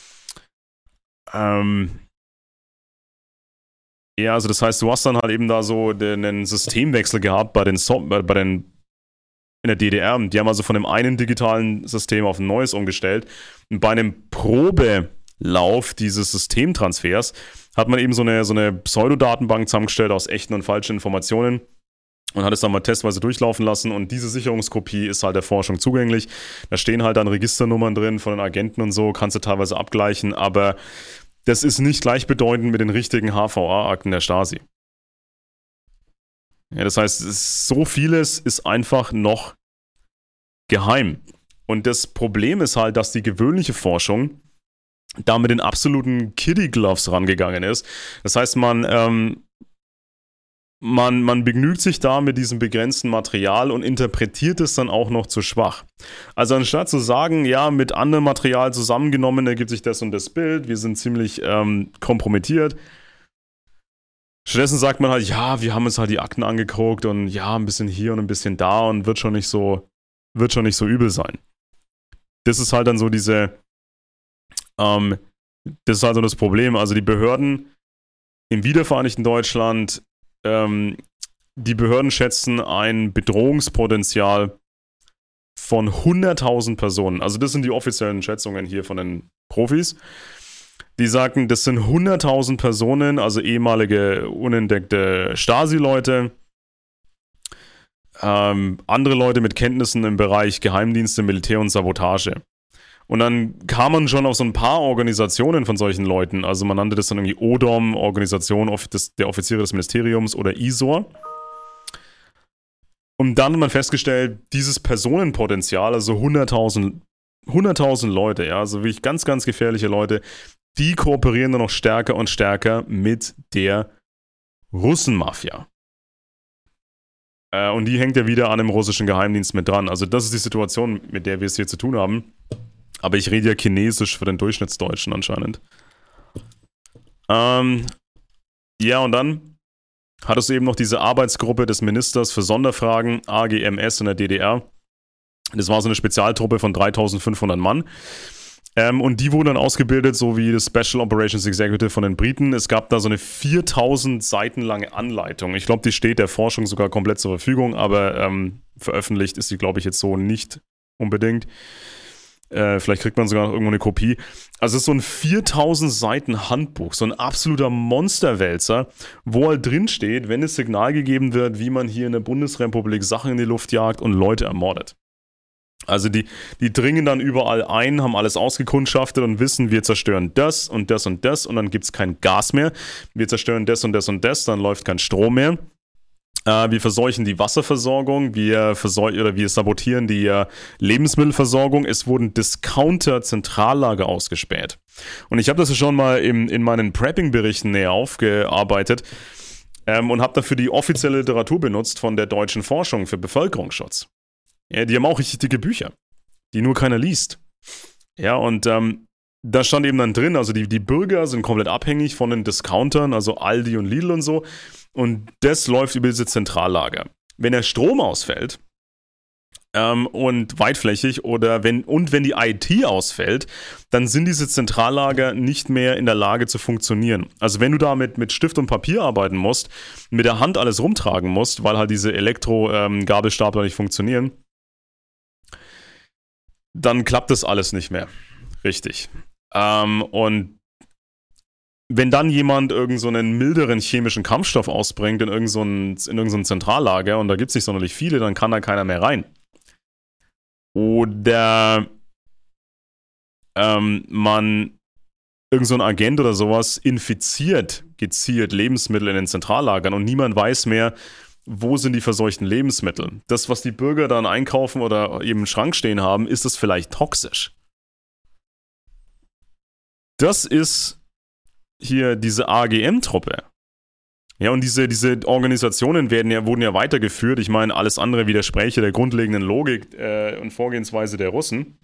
Ähm ja, also das heißt, du hast dann halt eben da so den, einen Systemwechsel gehabt bei den, so bei, bei den in der D D R. Die haben also von dem einen digitalen System auf ein neues umgestellt. Und bei einem Probelauf dieses Systemtransfers hat man eben so eine, so eine Pseudodatenbank zusammengestellt aus echten und falschen Informationen und hat es dann mal testweise durchlaufen lassen und diese Sicherungskopie ist halt der Forschung zugänglich. Da stehen halt dann Registernummern drin von den Agenten und so, kannst du teilweise abgleichen, aber das ist nicht gleichbedeutend mit den richtigen H V A-Akten der Stasi. Ja, das heißt, so vieles ist einfach noch geheim. Und das Problem ist halt, dass die gewöhnliche Forschung da mit den absoluten Kiddie Gloves rangegangen ist. Das heißt, man, ähm, man, man begnügt sich da mit diesem begrenzten Material und interpretiert es dann auch noch zu schwach. Also anstatt zu sagen, ja, mit anderem Material zusammengenommen ergibt sich das und das Bild, wir sind ziemlich ähm, kompromittiert. Stattdessen sagt man halt, ja, wir haben uns halt die Akten angeguckt und ja, ein bisschen hier und ein bisschen da und wird schon nicht so, wird schon nicht so übel sein. Das ist halt dann so diese, ähm, das ist halt so das Problem. Also die Behörden im wiedervereinigten Deutschland, ähm, die Behörden schätzen ein Bedrohungspotenzial von hunderttausend Personen. Also das sind die offiziellen Schätzungen hier von den Profis. Die sagten, das sind hunderttausend Personen, also ehemalige unentdeckte Stasi-Leute, ähm, andere Leute mit Kenntnissen im Bereich Geheimdienste, Militär und Sabotage. Und dann kam man schon auf so ein paar Organisationen von solchen Leuten, also man nannte das dann irgendwie O D O M, Organisation der Offiziere des Ministeriums oder I S O R. Und dann hat man festgestellt, dieses Personenpotenzial, also hunderttausend Leute, ja, also wirklich ganz, ganz gefährliche Leute, die kooperieren dann noch stärker und stärker mit der Russenmafia. Äh, und die hängt ja wieder an dem russischen Geheimdienst mit dran. Also das ist die Situation, mit der wir es hier zu tun haben. Aber ich rede ja Chinesisch für den Durchschnittsdeutschen anscheinend. Ähm, ja, und dann hattest du eben noch diese Arbeitsgruppe des Ministers für Sonderfragen, A G M S in der D D R. Das war so eine Spezialtruppe von dreitausendfünfhundert Mann. Ähm, und die wurden dann ausgebildet, so wie das Special Operations Executive von den Briten. Es gab da so eine viertausend Seiten lange Anleitung. Ich glaube, die steht der Forschung sogar komplett zur Verfügung, aber ähm, veröffentlicht ist die, glaube ich, jetzt so nicht unbedingt. Äh, vielleicht kriegt man sogar noch irgendwo eine Kopie. Also es ist so ein viertausend Seiten Handbuch, so ein absoluter Monsterwälzer, wo halt drin steht, wenn es Signal gegeben wird, wie man hier in der Bundesrepublik Sachen in die Luft jagt und Leute ermordet. Also die, die dringen dann überall ein, haben alles ausgekundschaftet und wissen, wir zerstören das und das und das und dann gibt es kein Gas mehr. Wir zerstören das und das und das, dann läuft kein Strom mehr. Äh, wir verseuchen die Wasserversorgung, wir, verseu- oder wir sabotieren die äh, Lebensmittelversorgung. Es wurden Discounter-Zentrallager ausgespäht. Und ich habe das ja schon mal im, in meinen Prepping-Berichten näher aufgearbeitet ähm, und habe dafür die offizielle Literatur benutzt von der deutschen Forschung für Bevölkerungsschutz. Ja, die haben auch richtig dicke Bücher, die nur keiner liest. Ja, und ähm, da stand eben dann drin, also die, die Bürger sind komplett abhängig von den Discountern, also Aldi und Lidl und so. Und das läuft über diese Zentrallager. Wenn der Strom ausfällt ähm, und weitflächig oder wenn und wenn die I T ausfällt, dann sind diese Zentrallager nicht mehr in der Lage zu funktionieren. Also wenn du da mit, mit Stift und Papier arbeiten musst, mit der Hand alles rumtragen musst, weil halt diese Elektro-Gabelstapler ähm, nicht funktionieren, dann klappt das alles nicht mehr. Richtig. Ähm, und wenn dann jemand irgend so einen milderen chemischen Kampfstoff ausbringt in irgend so ein, in irgendein Zentrallager und da gibt es nicht sonderlich viele, dann kann da keiner mehr rein. Oder ähm, man irgend so ein Agent oder sowas infiziert gezielt Lebensmittel in den Zentrallagern und niemand weiß mehr, wo sind die verseuchten Lebensmittel? Das, was die Bürger dann einkaufen oder eben im Schrank stehen haben, ist das vielleicht toxisch? Das ist hier diese A G M-Truppe. Ja, und diese, diese Organisationen werden ja, wurden ja weitergeführt. Ich meine, alles andere widerspräche der grundlegenden Logik äh, und Vorgehensweise der Russen.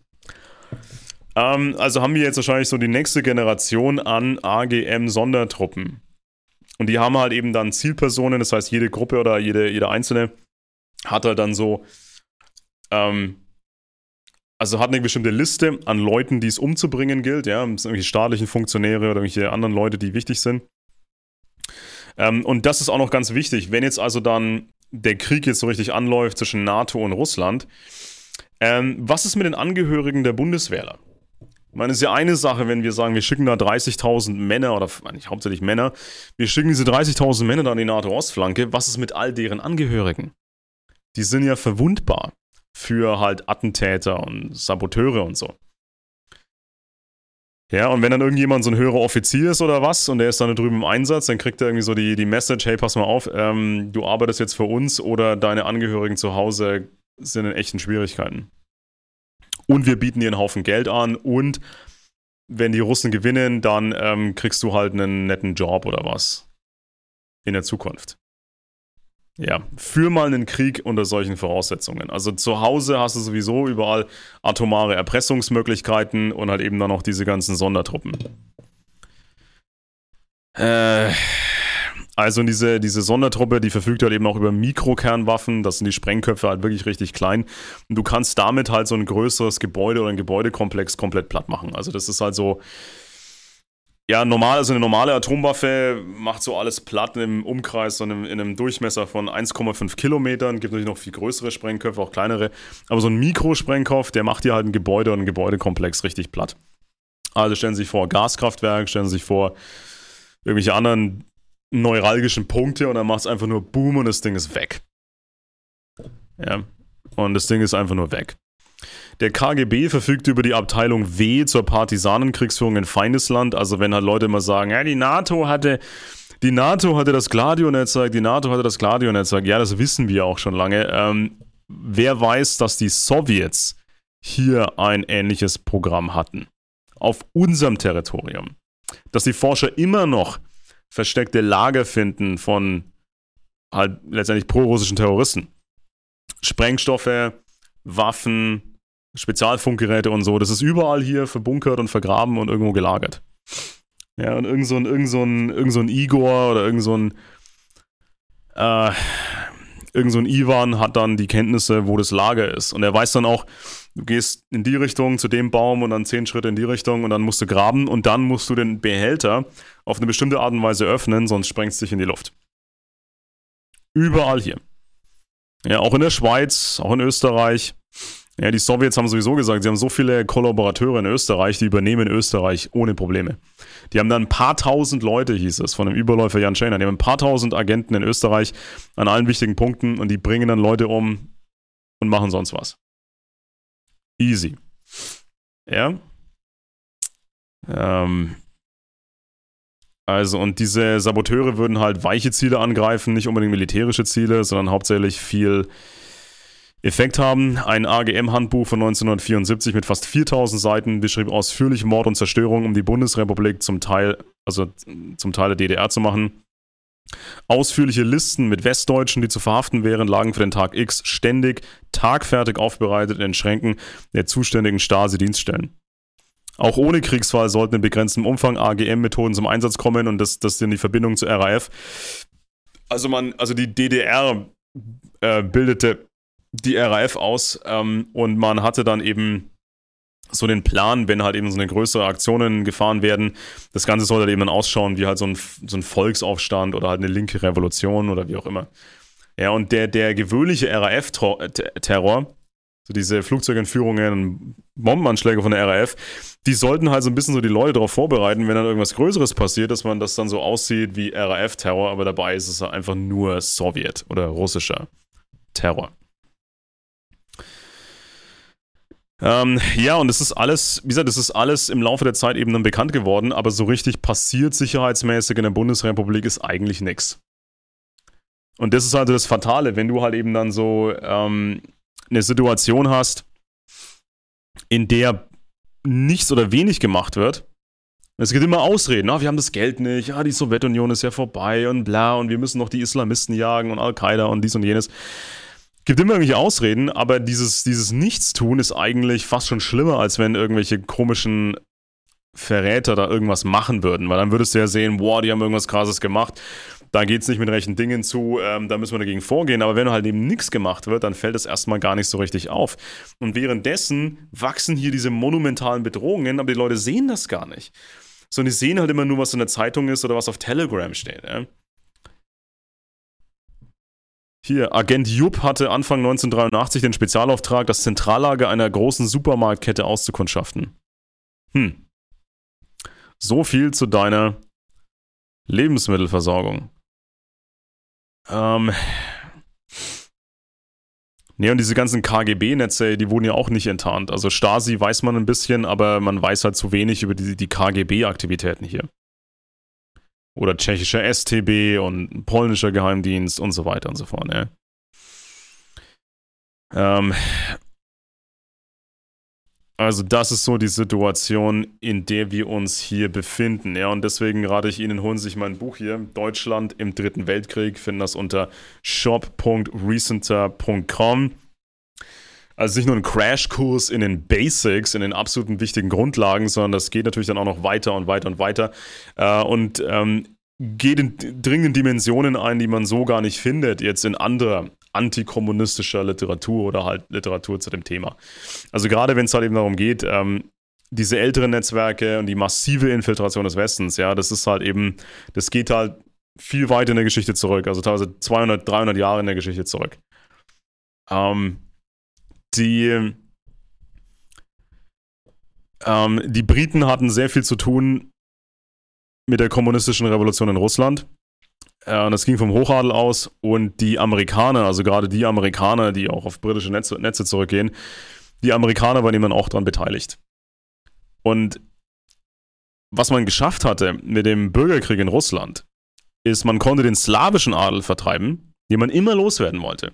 Ähm, also haben wir jetzt wahrscheinlich so die nächste Generation an A G M-Sondertruppen. Und die haben halt eben dann Zielpersonen, das heißt, jede Gruppe oder jede, jede Einzelne hat halt dann so, ähm, also hat eine bestimmte Liste an Leuten, die es umzubringen gilt, ja, das sind irgendwelche staatlichen Funktionäre oder irgendwelche anderen Leute, die wichtig sind. Ähm, und das ist auch noch ganz wichtig, wenn jetzt also dann der Krieg jetzt so richtig anläuft zwischen NATO und Russland, ähm, was ist mit den Angehörigen der Bundeswehrler? Ich meine, es ist ja eine Sache, wenn wir sagen, wir schicken da dreißigtausend Männer, oder eigentlich hauptsächlich Männer, wir schicken diese dreißigtausend Männer da an die NATO-Ostflanke. Was ist mit all deren Angehörigen? Die sind ja verwundbar für halt Attentäter und Saboteure und so. Ja, und wenn dann irgendjemand so ein höherer Offizier ist oder was und der ist dann da drüben im Einsatz, dann kriegt er irgendwie so die, die Message, hey, pass mal auf, ähm, du arbeitest jetzt für uns oder deine Angehörigen zu Hause sind in echten Schwierigkeiten. Und wir bieten dir einen Haufen Geld an und wenn die Russen gewinnen, dann ähm, kriegst du halt einen netten Job oder was in der Zukunft. Ja, führ mal einen Krieg unter solchen Voraussetzungen. Also zu Hause hast du sowieso überall atomare Erpressungsmöglichkeiten und halt eben dann noch diese ganzen Sondertruppen. Äh, also diese, diese Sondertruppe, die verfügt halt eben auch über Mikrokernwaffen. Das sind die Sprengköpfe halt wirklich richtig klein. Und du kannst damit halt so ein größeres Gebäude oder ein Gebäudekomplex komplett platt machen. Also das ist halt so... Ja, normal, also eine normale Atomwaffe macht so alles platt im Umkreis, so in einem, in einem Durchmesser von eins Komma fünf Kilometern. Gibt natürlich noch viel größere Sprengköpfe, auch kleinere. Aber so ein Mikrosprengkopf, der macht dir halt ein Gebäude und ein Gebäudekomplex richtig platt. Also stellen Sie sich vor Gaskraftwerk, stellen Sie sich vor irgendwelche anderen neuralgischen Punkte und dann macht es einfach nur Boom und das Ding ist weg. Ja, und das Ding ist einfach nur weg. Der K G B verfügt über die Abteilung W zur Partisanenkriegsführung in Feindesland. Also wenn halt Leute immer sagen, ja, die NATO hatte, die NATO hatte das Gladio-Netzwerk, die NATO hatte das Gladio-Netzwerk. Ja, das wissen wir auch schon lange. Ähm, wer weiß, dass die Sowjets hier ein ähnliches Programm hatten? Auf unserem Territorium. Dass die Forscher immer noch versteckte Lager finden von halt letztendlich pro-russischen Terroristen. Sprengstoffe, Waffen, Spezialfunkgeräte und so, das ist überall hier verbunkert und vergraben und irgendwo gelagert. Ja, und irgend so ein, irgend so ein, irgend so ein Igor oder irgend so ein äh, irgend so ein Ivan hat dann die Kenntnisse, wo das Lager ist. Und er weiß dann auch, du gehst in die Richtung zu dem Baum und dann zehn Schritte in die Richtung und dann musst du graben und dann musst du den Behälter auf eine bestimmte Art und Weise öffnen, sonst sprengst du dich in die Luft. Überall hier. Ja, auch in der Schweiz, auch in Österreich. Ja, die Sowjets haben sowieso gesagt, sie haben so viele Kollaborateure in Österreich, die übernehmen Österreich ohne Probleme. Die haben dann ein paar tausend Leute, hieß es, von dem Überläufer Jan Scheiner. Die haben ein paar tausend Agenten in Österreich an allen wichtigen Punkten und die bringen dann Leute um und machen sonst was. Easy. Ja. Ähm. Also, und diese Saboteure würden halt weiche Ziele angreifen, nicht unbedingt militärische Ziele, sondern hauptsächlich viel Effekt haben. Ein A G M-Handbuch von neunzehnhundertvierundsiebzig mit fast viertausend Seiten beschrieb ausführlich Mord und Zerstörung, um die Bundesrepublik zum Teil, also zum Teil der D D R zu machen. Ausführliche Listen mit Westdeutschen, die zu verhaften wären, lagen für den Tag X ständig, tagfertig aufbereitet in den Schränken der zuständigen Stasi-Dienststellen. Auch ohne Kriegsfall sollten in begrenztem Umfang A G M-Methoden zum Einsatz kommen und das, das sind die Verbindung zur R A F. Also man, also die D D R äh, bildete die R A F aus ähm, und man hatte dann eben so den Plan, wenn halt eben so eine größere Aktionen gefahren werden, das Ganze sollte halt eben dann ausschauen wie halt so ein, so ein Volksaufstand oder halt eine linke Revolution oder wie auch immer. Ja, und der, der gewöhnliche R A F-Terror, so diese Flugzeugentführungen und Bombenanschläge von der R A F, die sollten halt so ein bisschen so die Leute darauf vorbereiten, wenn dann irgendwas Größeres passiert, dass man das dann so aussieht wie R A F-Terror, aber dabei ist es einfach nur Sowjet- oder russischer Terror. Ähm, ja, und das ist alles, wie gesagt, das ist alles im Laufe der Zeit eben dann bekannt geworden, aber so richtig passiert sicherheitsmäßig in der Bundesrepublik ist eigentlich nichts. Und das ist also das Fatale, wenn du halt eben dann so ähm, eine Situation hast, in der nichts oder wenig gemacht wird. Es gibt immer Ausreden, ah, wir haben das Geld nicht, ah, die Sowjetunion ist ja vorbei und bla und wir müssen noch die Islamisten jagen und Al-Qaida und dies und jenes. Gibt immer irgendwelche Ausreden, aber dieses, dieses Nichtstun ist eigentlich fast schon schlimmer, als wenn irgendwelche komischen Verräter da irgendwas machen würden, weil dann würdest du ja sehen, boah, die haben irgendwas Krasses gemacht, da geht's nicht mit rechten Dingen zu, ähm, da müssen wir dagegen vorgehen, aber wenn halt eben nichts gemacht wird, dann fällt es erstmal gar nicht so richtig auf. Und währenddessen wachsen hier diese monumentalen Bedrohungen, aber die Leute sehen das gar nicht. Sondern die sehen halt immer nur, was in der Zeitung ist oder was auf Telegram steht, ja. Hier, Agent Jupp hatte Anfang neunzehnhundertdreiundachtzig den Spezialauftrag, das Zentrallager einer großen Supermarktkette auszukundschaften. Hm. So viel zu deiner Lebensmittelversorgung. Ähm. Nee, und diese ganzen K G B-Netze, die wurden ja auch nicht enttarnt. Also Stasi weiß man ein bisschen, aber man weiß halt zu wenig über die, die K G B-Aktivitäten hier. Oder tschechischer S T B und polnischer Geheimdienst und so weiter und so fort, ne? Ähm, also das ist so die Situation, in der wir uns hier befinden. Ja, und deswegen rate ich Ihnen, holen Sie sich mein Buch hier, Deutschland im Dritten Weltkrieg, finden das unter shop punkt recenter punkt com. Also nicht nur ein Crashkurs in den Basics, in den absoluten wichtigen Grundlagen, sondern das geht natürlich dann auch noch weiter und weiter und weiter. Äh, und ähm, geht in dringenden Dimensionen ein, die man so gar nicht findet, jetzt in anderer antikommunistischer Literatur oder halt Literatur zu dem Thema. Also gerade wenn es halt eben darum geht, ähm, diese älteren Netzwerke und die massive Infiltration des Westens, ja, das ist halt eben, das geht halt viel weiter in der Geschichte zurück, also teilweise zweihundert, dreihundert Jahre in der Geschichte zurück. Ähm, die, ähm, die Briten hatten sehr viel zu tun mit der kommunistischen Revolution in Russland. Äh, und das ging vom Hochadel aus. Und die Amerikaner, also gerade die Amerikaner, die auch auf britische Netze, Netze zurückgehen, die Amerikaner waren eben auch daran beteiligt. Und was man geschafft hatte mit dem Bürgerkrieg in Russland, ist, man konnte den slawischen Adel vertreiben, den man immer loswerden wollte.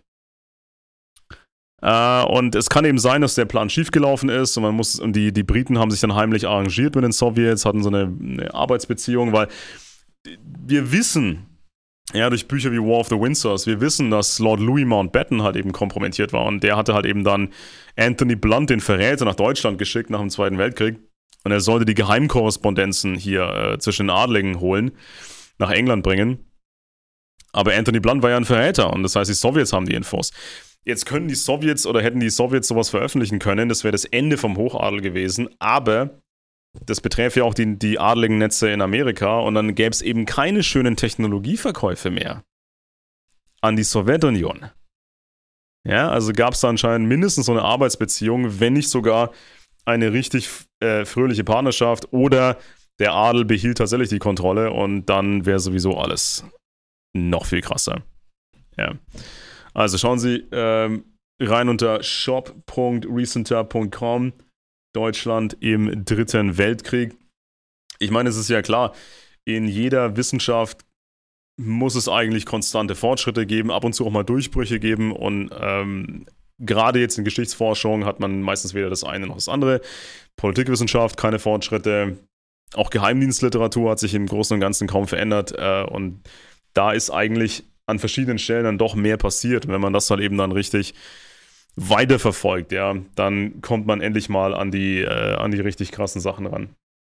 Äh, und es kann eben sein, dass der Plan schiefgelaufen ist und man muss, und die, die Briten haben sich dann heimlich arrangiert mit den Sowjets, hatten so eine, eine Arbeitsbeziehung, weil wir wissen, ja, durch Bücher wie War of the Windsors, wir wissen, dass Lord Louis Mountbatten halt eben kompromittiert war und der hatte halt eben dann Anthony Blunt, den Verräter, nach Deutschland geschickt nach dem Zweiten Weltkrieg und er sollte die Geheimkorrespondenzen hier äh, zwischen den Adligen holen, nach England bringen. Aber Anthony Blunt war ja ein Verräter und das heißt, die Sowjets haben die Infos. Jetzt können die Sowjets oder hätten die Sowjets sowas veröffentlichen können, das wäre das Ende vom Hochadel gewesen, aber das beträfe ja auch die, die adligen Netze in Amerika und dann gäbe es eben keine schönen Technologieverkäufe mehr an die Sowjetunion. Ja, also gab es da anscheinend mindestens so eine Arbeitsbeziehung, wenn nicht sogar eine richtig äh, fröhliche Partnerschaft oder der Adel behielt tatsächlich die Kontrolle und dann wäre sowieso alles noch viel krasser. Ja. Also schauen Sie ähm, rein unter shop punkt recenter punkt com, Deutschland im Dritten Weltkrieg. Ich meine, es ist ja klar, in jeder Wissenschaft muss es eigentlich konstante Fortschritte geben, ab und zu auch mal Durchbrüche geben und ähm, gerade jetzt in Geschichtsforschung hat man meistens weder das eine noch das andere. Politikwissenschaft, keine Fortschritte. Auch Geheimdienstliteratur hat sich im Großen und Ganzen kaum verändert äh, und da ist eigentlich an verschiedenen Stellen dann doch mehr passiert. Und wenn man das halt eben dann richtig weiterverfolgt, ja, dann kommt man endlich mal an die, äh, an die richtig krassen Sachen ran.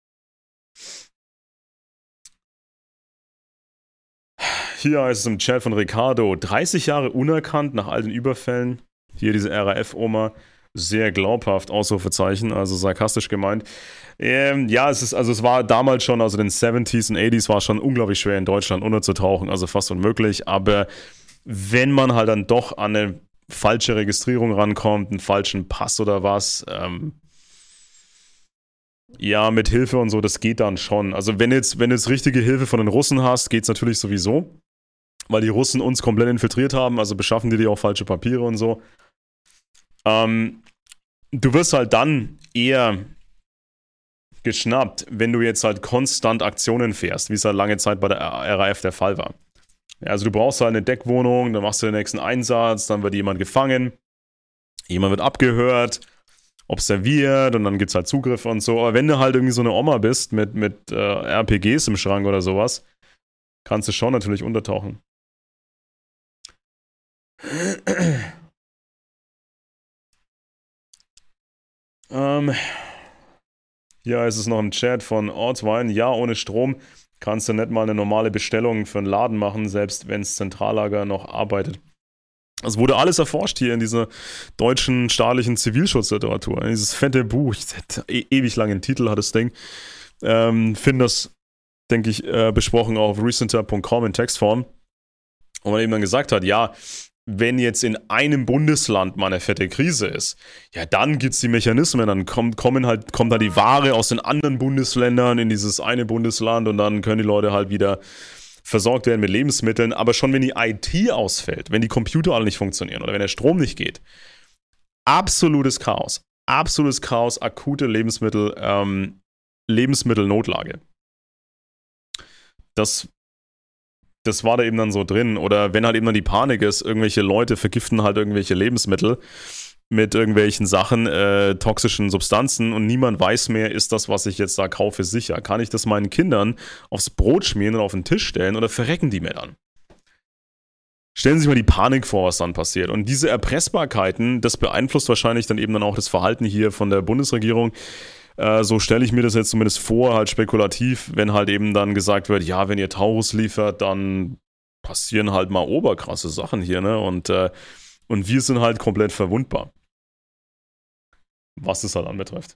Hier heißt es im Chat von Ricardo, dreißig Jahre unerkannt nach all den Überfällen. Hier diese R A F-Oma, sehr glaubhaft, Ausrufezeichen, also sarkastisch gemeint. Ähm, ja, es ist, also es war damals schon, also in den siebziger und achtziger war es schon unglaublich schwer in Deutschland unterzutauchen, also fast unmöglich, aber wenn man halt dann doch an eine falsche Registrierung rankommt, einen falschen Pass oder was, ähm, ja, mit Hilfe und so, das geht dann schon. Also wenn jetzt, wenn du jetzt richtige Hilfe von den Russen hast, geht's natürlich sowieso, weil die Russen uns komplett infiltriert haben, also beschaffen die dir auch falsche Papiere und so. Ähm, du wirst halt dann eher geschnappt, wenn du jetzt halt konstant Aktionen fährst, wie es halt lange Zeit bei der R A F der Fall war. Ja, also du brauchst halt eine Deckwohnung, dann machst du den nächsten Einsatz, dann wird jemand gefangen, jemand wird abgehört, observiert und dann gibt's halt Zugriffe und so. Aber wenn du halt irgendwie so eine Oma bist mit, mit äh, R P Gs im Schrank oder sowas, kannst du schon natürlich untertauchen. ähm... Ja, es ist noch im Chat von Ortwein. Ja, ohne Strom kannst du nicht mal eine normale Bestellung für einen Laden machen, selbst wenn das Zentrallager noch arbeitet. Es wurde alles erforscht hier in dieser deutschen staatlichen Zivilschutzliteratur. Dieses fette Buch, e- ewig langen Titel hat das Ding. Ähm, finde das, denke ich, äh, besprochen auch auf recenter punkt com in Textform. Und man eben dann gesagt hat, ja, wenn jetzt in einem Bundesland mal eine fette Krise ist, ja, dann gibt es die Mechanismen, dann kommt, kommen halt, kommt halt die Ware aus den anderen Bundesländern in dieses eine Bundesland und dann können die Leute halt wieder versorgt werden mit Lebensmitteln. Aber schon wenn die I T ausfällt, wenn die Computer alle nicht funktionieren oder wenn der Strom nicht geht, absolutes Chaos. Absolutes Chaos, akute Lebensmittel, ähm, Lebensmittelnotlage. Das Das war da eben dann so drin. Oder wenn halt eben dann die Panik ist, irgendwelche Leute vergiften halt irgendwelche Lebensmittel mit irgendwelchen Sachen, äh, toxischen Substanzen und niemand weiß mehr, ist das, was ich jetzt da kaufe, sicher? Kann ich das meinen Kindern aufs Brot schmieren und auf den Tisch stellen oder verrecken die mir dann? Stellen Sie sich mal die Panik vor, was dann passiert. Und diese Erpressbarkeiten, das beeinflusst wahrscheinlich dann eben dann auch das Verhalten hier von der Bundesregierung. Äh, so stelle ich mir das jetzt zumindest vor, halt spekulativ, wenn halt eben dann gesagt wird, ja, wenn ihr Taurus liefert, dann passieren halt mal oberkrasse Sachen hier, ne? Und, äh, und wir sind halt komplett verwundbar. Was das halt anbetrifft.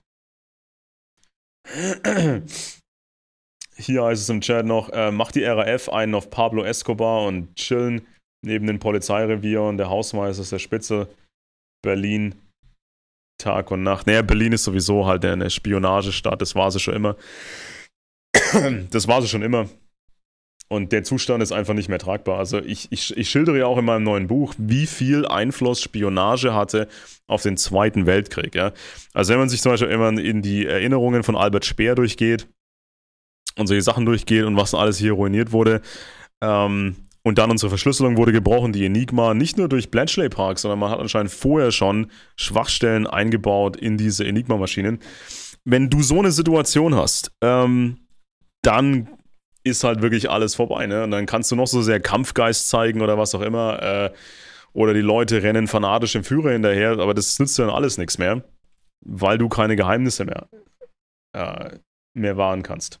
Hier heißt es im Chat noch, äh, macht die R A F einen auf Pablo Escobar und chillen neben den Polizeirevier und der Hausmeister ist der Spitze. Berlin, Tag und Nacht. Naja, Berlin ist sowieso halt eine Spionagestadt, das war sie schon immer. Das war sie schon immer. Und der Zustand ist einfach nicht mehr tragbar. Also ich, ich, ich schildere ja auch in meinem neuen Buch, wie viel Einfluss Spionage hatte auf den Zweiten Weltkrieg. Ja? Also wenn man sich zum Beispiel immer in die Erinnerungen von Albert Speer durchgeht und solche Sachen durchgeht und was alles hier ruiniert wurde, ähm, und dann unsere Verschlüsselung wurde gebrochen, die Enigma, nicht nur durch Bletchley Park, sondern man hat anscheinend vorher schon Schwachstellen eingebaut in diese Enigma-Maschinen. Wenn du so eine Situation hast, ähm, dann ist halt wirklich alles vorbei, ne? Und dann kannst du noch so sehr Kampfgeist zeigen oder was auch immer, äh, oder die Leute rennen fanatisch dem Führer hinterher, aber das nützt dann alles nichts mehr, weil du keine Geheimnisse mehr, äh, mehr wahren kannst.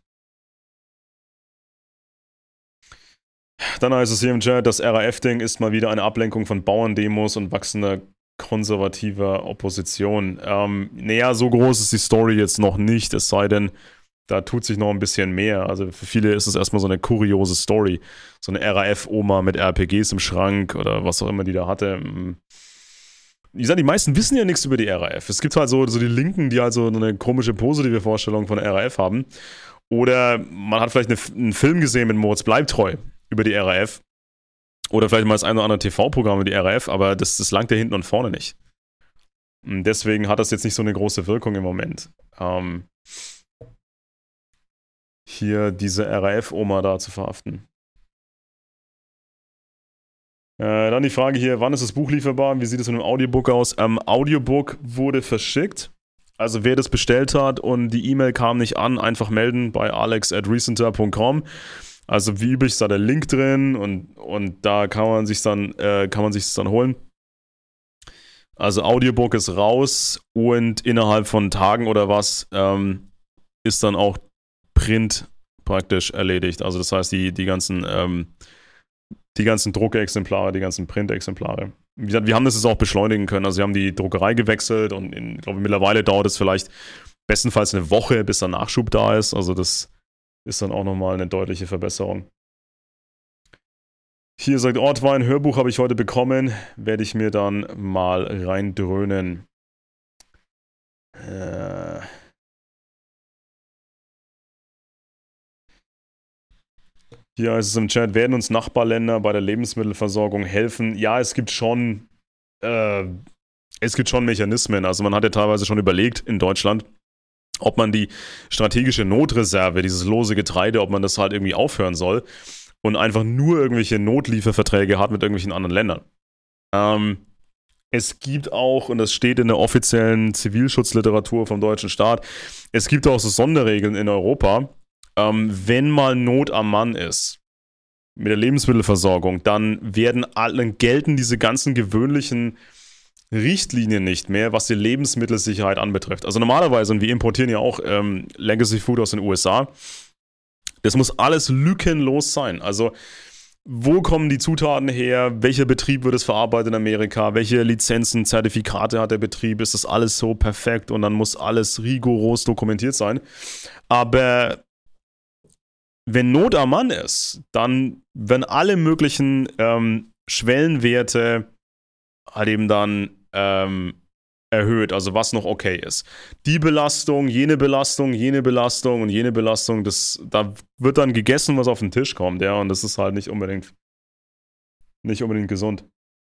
Dann heißt es hier im Chat, das R A F-Ding ist mal wieder eine Ablenkung von Bauerndemos und wachsender konservativer Opposition. Ähm, naja, so groß ist die Story jetzt noch nicht, es sei denn, da tut sich noch ein bisschen mehr. Also für viele ist es erstmal so eine kuriose Story. So eine R A F-Oma mit R P Gs im Schrank oder was auch immer die da hatte. Wie gesagt, die meisten wissen ja nichts über die R A F. Es gibt halt so, so die Linken, die halt so eine komische positive Vorstellung von der R A F haben. Oder man hat vielleicht eine, einen Film gesehen mit Moritz Bleibtreu über die R A F. Oder vielleicht mal das ein oder andere T V-Programm über die R A F, aber das, das langt ja hinten und vorne nicht. Und deswegen hat das jetzt nicht so eine große Wirkung im Moment. Ähm, hier diese R A F-Oma da zu verhaften. Äh, dann die Frage hier, wann ist das Buch lieferbar? Wie sieht es mit dem Audiobook aus? Ähm, Audiobook wurde verschickt. Also wer das bestellt hat und die E-Mail kam nicht an, einfach melden bei alex at recenter punkt com. Also wie üblich ist da der Link drin und, und da kann man sich dann äh, kann man sich dann holen. Also Audiobook ist raus und innerhalb von Tagen oder was ähm, ist dann auch Print praktisch erledigt. Also das heißt, die, die ganzen ähm, die ganzen Druckexemplare, die ganzen Printexemplare. Wie gesagt, wir haben das jetzt auch beschleunigen können. Also wir haben die Druckerei gewechselt und in, ich glaube, mittlerweile dauert es vielleicht bestenfalls eine Woche, bis der Nachschub da ist. Also das ist dann auch nochmal eine deutliche Verbesserung. Hier sagt Ortwein, Hörbuch habe ich heute bekommen, werde ich mir dann mal reindröhnen. Äh... Hier heißt es im Chat, werden uns Nachbarländer bei der Lebensmittelversorgung helfen? Ja, es gibt schon, äh, es gibt schon Mechanismen. Also man hat ja teilweise schon überlegt in Deutschland, ob man die strategische Notreserve, dieses lose Getreide, ob man das halt irgendwie aufhören soll und einfach nur irgendwelche Notlieferverträge hat mit irgendwelchen anderen Ländern. Ähm, es gibt auch, und das steht in der offiziellen Zivilschutzliteratur vom deutschen Staat, es gibt auch so Sonderregeln in Europa. Ähm, wenn mal Not am Mann ist mit der Lebensmittelversorgung, dann werden alle, gelten diese ganzen gewöhnlichen Richtlinien nicht mehr, was die Lebensmittelsicherheit anbetrifft. Also normalerweise, und wir importieren ja auch ähm, Legacy Food aus den U S A, das muss alles lückenlos sein. Also wo kommen die Zutaten her? Welcher Betrieb wird es verarbeitet in Amerika? Welche Lizenzen, Zertifikate hat der Betrieb? Ist das alles so perfekt und dann muss alles rigoros dokumentiert sein? Aber wenn Not am Mann ist, dann werden alle möglichen ähm, Schwellenwerte halt eben dann ähm, erhöht, also was noch okay ist. Die Belastung, jene Belastung, jene Belastung und jene Belastung, das, da wird dann gegessen, was auf den Tisch kommt, ja, und das ist halt nicht unbedingt, nicht unbedingt gesund.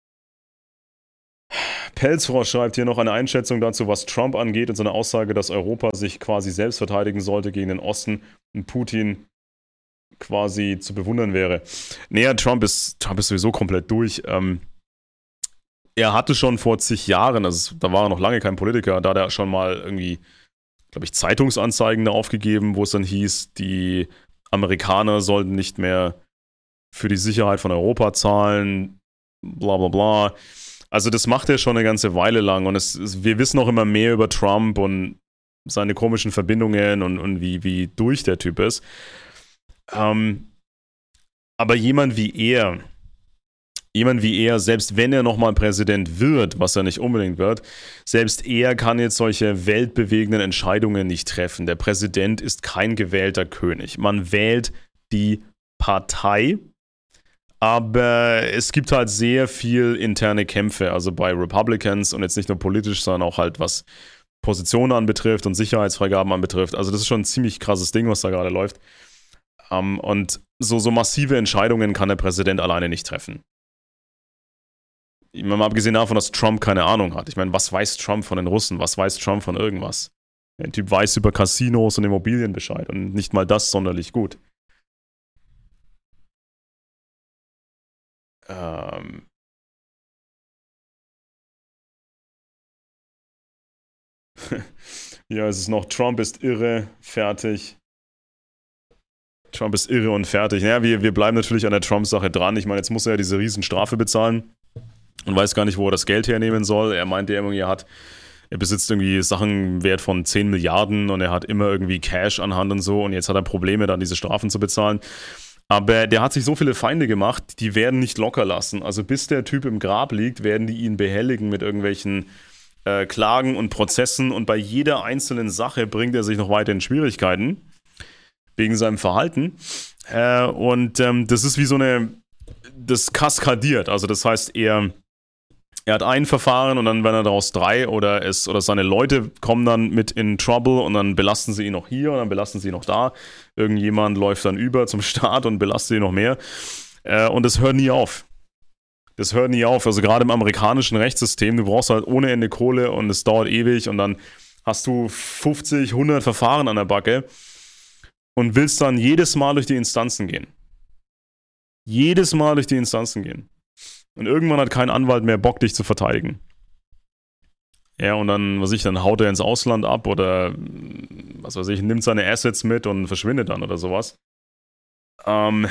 Pelzfrosch schreibt hier noch eine Einschätzung dazu, was Trump angeht und seine Aussage, dass Europa sich quasi selbst verteidigen sollte gegen den Osten und Putin quasi zu bewundern wäre. Naja, Trump ist, Trump ist sowieso komplett durch. Ähm, er hatte schon vor zig Jahren, also da war er noch lange kein Politiker, da hat er schon mal irgendwie, glaube ich, Zeitungsanzeigen da aufgegeben, wo es dann hieß, die Amerikaner sollten nicht mehr für die Sicherheit von Europa zahlen, bla bla bla. Also das macht er schon eine ganze Weile lang und es, es, wir wissen auch immer mehr über Trump und seine komischen Verbindungen und, und wie, wie durch der Typ ist. Ähm, aber jemand wie er, jemand wie er, selbst wenn er nochmal Präsident wird, was er nicht unbedingt wird, selbst er kann jetzt solche weltbewegenden Entscheidungen nicht treffen. Der Präsident ist kein gewählter König. Man wählt die Partei, aber es gibt halt sehr viel interne Kämpfe, also bei Republicans und jetzt nicht nur politisch, sondern auch halt was Positionen anbetrifft und Sicherheitsfreigaben anbetrifft. Also das ist schon ein ziemlich krasses Ding, was da gerade läuft. Um, und so, so massive Entscheidungen kann der Präsident alleine nicht treffen. Ich meine, mal abgesehen davon, dass Trump keine Ahnung hat. Ich meine, was weiß Trump von den Russen? Was weiß Trump von irgendwas? Der Typ weiß über Casinos und Immobilien Bescheid und nicht mal das sonderlich gut. Ähm. Ja, es ist noch, Trump ist irre, fertig. Trump ist irre und fertig. Naja, wir, wir bleiben natürlich an der Trump-Sache dran. Ich meine, jetzt muss er ja diese riesen Strafe bezahlen und weiß gar nicht, wo er das Geld hernehmen soll. Er meinte irgendwie, er hat, er besitzt irgendwie Sachen wert von zehn Milliarden und er hat immer irgendwie Cash an Hand und so und jetzt hat er Probleme, dann diese Strafen zu bezahlen. Aber der hat sich so viele Feinde gemacht, die werden nicht locker lassen. Also bis der Typ im Grab liegt, werden die ihn behelligen mit irgendwelchen äh, Klagen und Prozessen und bei jeder einzelnen Sache bringt er sich noch weiter in Schwierigkeiten wegen seinem Verhalten. Äh, und ähm, das ist wie so eine, das kaskadiert. Also das heißt, er, er hat ein Verfahren und dann werden er daraus drei oder es oder seine Leute kommen dann mit in Trouble und dann belasten sie ihn noch hier und dann belasten sie ihn noch da. Irgendjemand läuft dann über zum Staat und belastet ihn noch mehr. Äh, und das hört nie auf. Das hört nie auf. Also gerade im amerikanischen Rechtssystem, du brauchst halt ohne Ende Kohle und es dauert ewig und dann hast du fünfzig, hundert Verfahren an der Backe und willst dann jedes Mal durch die Instanzen gehen. Jedes Mal durch die Instanzen gehen. Und irgendwann hat kein Anwalt mehr Bock, dich zu verteidigen. Ja, und dann, was weiß ich, dann haut er ins Ausland ab oder, was weiß ich, nimmt seine Assets mit und verschwindet dann oder sowas. Ähm,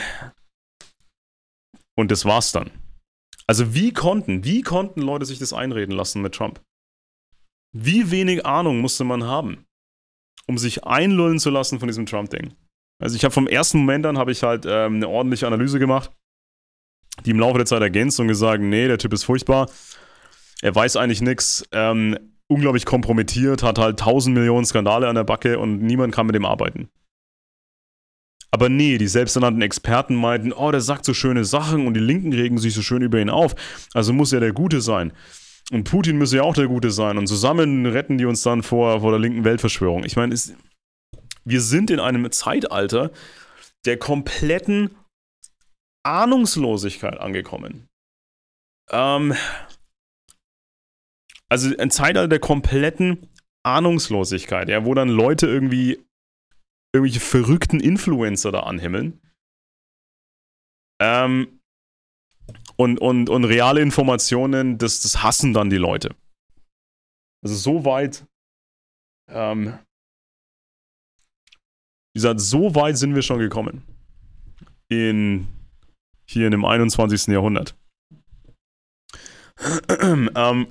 und das war's dann. Also wie konnten, wie konnten Leute sich das einreden lassen mit Trump? Wie wenig Ahnung musste man haben, um sich einlullen zu lassen von diesem Trump-Ding? Also ich habe vom ersten Moment an, habe ich halt ähm, eine ordentliche Analyse gemacht, die im Laufe der Zeit ergänzt und gesagt, nee, der Typ ist furchtbar, er weiß eigentlich nichts, ähm, unglaublich kompromittiert, hat halt tausend Millionen Skandale an der Backe und niemand kann mit dem arbeiten. Aber nee, die selbsternannten Experten meinten, oh, der sagt so schöne Sachen und die Linken regen sich so schön über ihn auf, also muss er der Gute sein. Und Putin müsse ja auch der Gute sein und zusammen retten die uns dann vor, vor der linken Weltverschwörung. Ich meine, es, wir sind in einem Zeitalter der kompletten Ahnungslosigkeit angekommen. Ähm, also ein Zeitalter der kompletten Ahnungslosigkeit, ja, wo dann Leute irgendwie irgendwelche verrückten Influencer da anhimmeln. Ähm, und, und, und reale Informationen, das, das hassen dann die Leute. Also so weit, ähm, wie gesagt, so weit sind wir schon gekommen. In, hier in dem einundzwanzigsten Jahrhundert. ähm,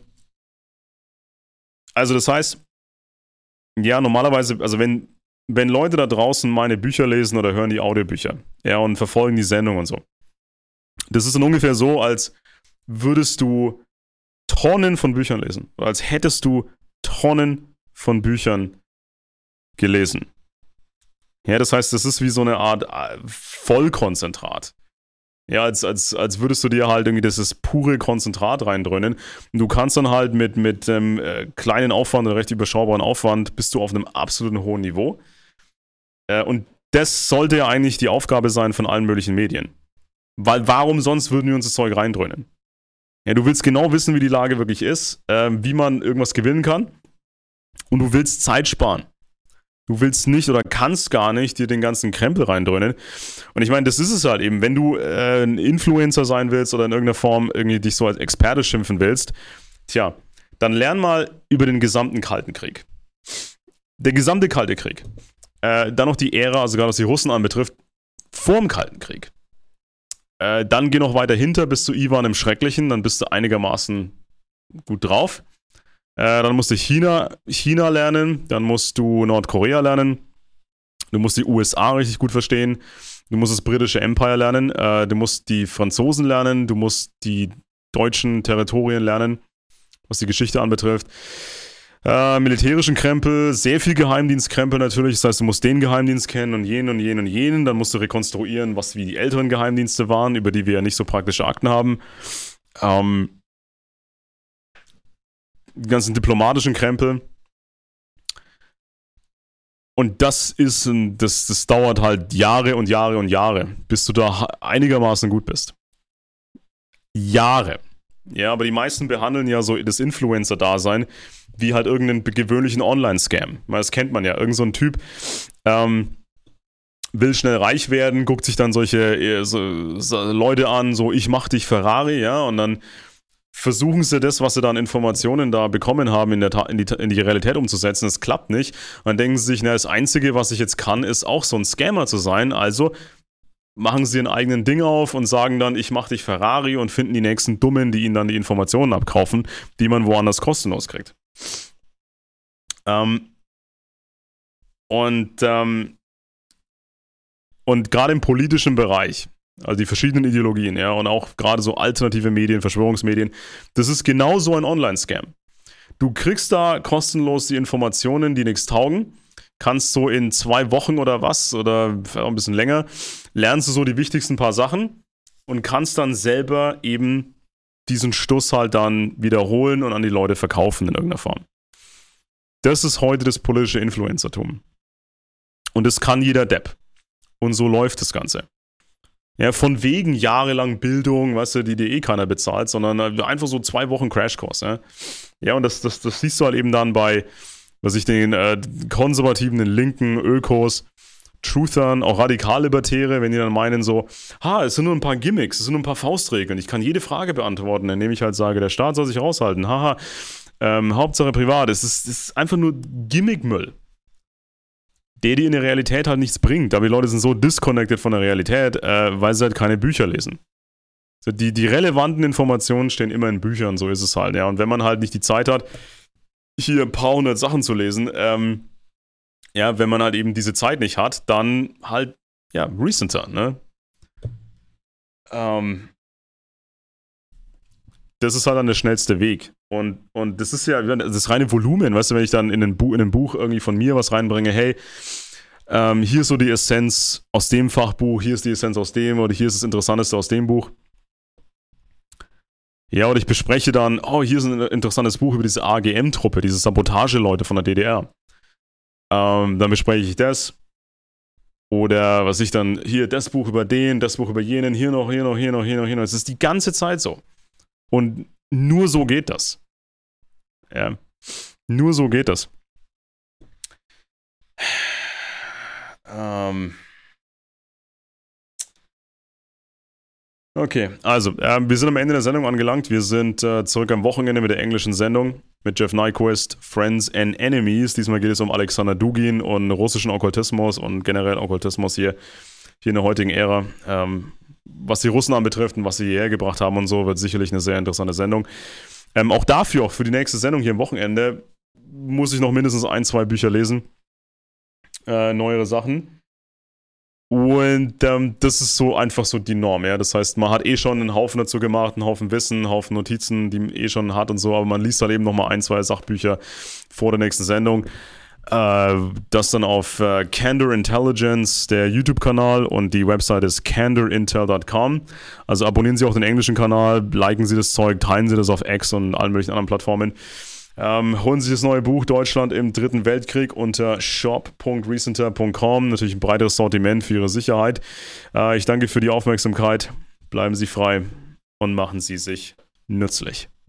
also das heißt, ja, normalerweise, also wenn wenn Leute da draußen meine Bücher lesen oder hören die Audiobücher, ja, und verfolgen die Sendung und so. Das ist dann ungefähr so, als würdest du Tonnen von Büchern lesen. Oder als hättest du Tonnen von Büchern gelesen. Ja, das heißt, das ist wie so eine Art Vollkonzentrat. Ja, als, als, als würdest du dir halt irgendwie das pure Konzentrat reindröhnen. Und du kannst dann halt mit, mit ähm, äh, kleinen Aufwand oder recht überschaubaren Aufwand bist du auf einem absoluten hohen Niveau. Äh, und das sollte ja eigentlich die Aufgabe sein von allen möglichen Medien. Weil warum sonst würden wir uns das Zeug reindröhnen? Ja, du willst genau wissen, wie die Lage wirklich ist, äh, wie man irgendwas gewinnen kann. Und du willst Zeit sparen. Du willst nicht oder kannst gar nicht dir den ganzen Krempel reindröhnen. Und ich meine, das ist es halt eben. Wenn du äh, ein Influencer sein willst oder in irgendeiner Form irgendwie dich so als Experte schimpfen willst, tja, dann lern mal über den gesamten Kalten Krieg. Der gesamte Kalte Krieg. Äh, dann noch die Ära, also gerade was die Russen anbetrifft, vorm Kalten Krieg. Äh, dann geh noch weiter hinter bis zu Iwan im Schrecklichen, dann bist du einigermaßen gut drauf. Äh, dann musst du China, China lernen, dann musst du Nordkorea lernen, du musst die U S A richtig gut verstehen, du musst das britische Empire lernen, äh, du musst die Franzosen lernen, du musst die deutschen Territorien lernen, was die Geschichte anbetrifft. Äh, militärischen Krempel, sehr viel Geheimdienstkrempel natürlich, das heißt, du musst den Geheimdienst kennen und jenen und jenen und jenen, dann musst du rekonstruieren, was wie die älteren Geheimdienste waren, über die wir ja nicht so praktische Akten haben. Ähm, die ganzen diplomatischen Krempel. Und das ist, ein, das, das dauert halt Jahre und Jahre und Jahre, bis du da einigermaßen gut bist. Jahre. Ja, aber die meisten behandeln ja so das Influencer-Dasein wie halt irgendeinen gewöhnlichen Online-Scam. Das kennt man ja. Irgend so ein Typ ähm, will schnell reich werden, guckt sich dann solche so, so Leute an, so ich mach dich Ferrari, ja, und dann versuchen sie das, was sie da an Informationen da bekommen haben, in, der Ta- in, die, in die Realität umzusetzen. Das klappt nicht. Und dann denken sie sich, na, das Einzige, was ich jetzt kann, ist auch so ein Scammer zu sein. Also machen sie ihren eigenen Ding auf und sagen dann, ich mach dich Ferrari und finden die nächsten Dummen, die ihnen dann die Informationen abkaufen, die man woanders kostenlos kriegt. Ähm, und ähm, und gerade im politischen Bereich, also die verschiedenen Ideologien, ja, und auch gerade so alternative Medien, Verschwörungsmedien, das ist genau so ein Online-Scam. Du kriegst da kostenlos die Informationen, die nichts taugen, kannst so in zwei Wochen oder was, oder auch ein bisschen länger, lernst du so die wichtigsten paar Sachen und kannst dann selber eben diesen Stuss halt dann wiederholen und an die Leute verkaufen in irgendeiner Form. Das ist heute das politische Influencertum. Und das kann jeder Depp. Und so läuft das Ganze. Ja, von wegen jahrelang Bildung, weißt du, die dir eh keiner bezahlt, sondern einfach so zwei Wochen Crashkurs. Ja, ja und das, das, das siehst du halt eben dann bei, was ich den äh, konservativen, den linken Ökos, Truthern, auch Radikallibertäre, wenn die dann meinen so, ha, es sind nur ein paar Gimmicks, es sind nur ein paar Faustregeln, ich kann jede Frage beantworten, indem ich halt sage, der Staat soll sich raushalten, haha, ähm, Hauptsache privat, es ist, es ist einfach nur Gimmickmüll, der dir in der Realität halt nichts bringt, aber die Leute sind so disconnected von der Realität, äh, weil sie halt keine Bücher lesen. Also die, die relevanten Informationen stehen immer in Büchern, so ist es halt, ja, und wenn man halt nicht die Zeit hat, hier ein paar hundert Sachen zu lesen, ähm, ja, wenn man halt eben diese Zeit nicht hat, dann halt, ja, Recenter, ne? Ähm, das ist halt dann der schnellste Weg. Und, und das ist ja das reine Volumen, weißt du, wenn ich dann in ein, Bu- in ein Buch irgendwie von mir was reinbringe, hey, ähm, hier ist so die Essenz aus dem Fachbuch, hier ist die Essenz aus dem oder hier ist das Interessanteste aus dem Buch. Ja, oder ich bespreche dann, oh, hier ist ein interessantes Buch über diese A G M-Truppe, diese Sabotageleute von der D D R. Ähm, dann bespreche ich das. Oder was ich dann, hier das Buch über den, das Buch über jenen, hier noch, hier noch, hier noch, hier noch, hier noch. Es ist die ganze Zeit so. Und nur so geht das. Ja, nur so geht das. Ähm. Okay, also, äh, wir sind am Ende der Sendung angelangt. Wir sind äh, zurück am Wochenende mit der englischen Sendung mit Jeff Nyquist, Friends and Enemies. Diesmal geht es um Alexander Dugin und russischen Okkultismus und generell Okkultismus hier, hier in der heutigen Ära. Ähm, was die Russen anbetrifft und was sie hierher gebracht haben und so, wird sicherlich eine sehr interessante Sendung. Ähm, auch dafür, auch für die nächste Sendung hier am Wochenende, muss ich noch mindestens ein, zwei Bücher lesen. Äh, neuere Sachen. Und ähm, das ist so einfach so die Norm, ja. Das heißt, man hat eh schon einen Haufen dazu gemacht, einen Haufen Wissen, einen Haufen Notizen, die man eh schon hat und so, aber man liest halt eben nochmal ein, zwei Sachbücher vor der nächsten Sendung. Äh, das dann auf äh, Candor Intelligence, der YouTube-Kanal, und die Website ist candor intel dot com. Also abonnieren Sie auch den englischen Kanal, liken Sie das Zeug, teilen Sie das auf X und allen möglichen anderen Plattformen. Ähm, holen Sie sich das neue Buch Deutschland im Dritten Weltkrieg unter shop punkt recenter punkt com. Natürlich ein breiteres Sortiment für Ihre Sicherheit. Äh, ich danke für die Aufmerksamkeit. Bleiben Sie frei und machen Sie sich nützlich.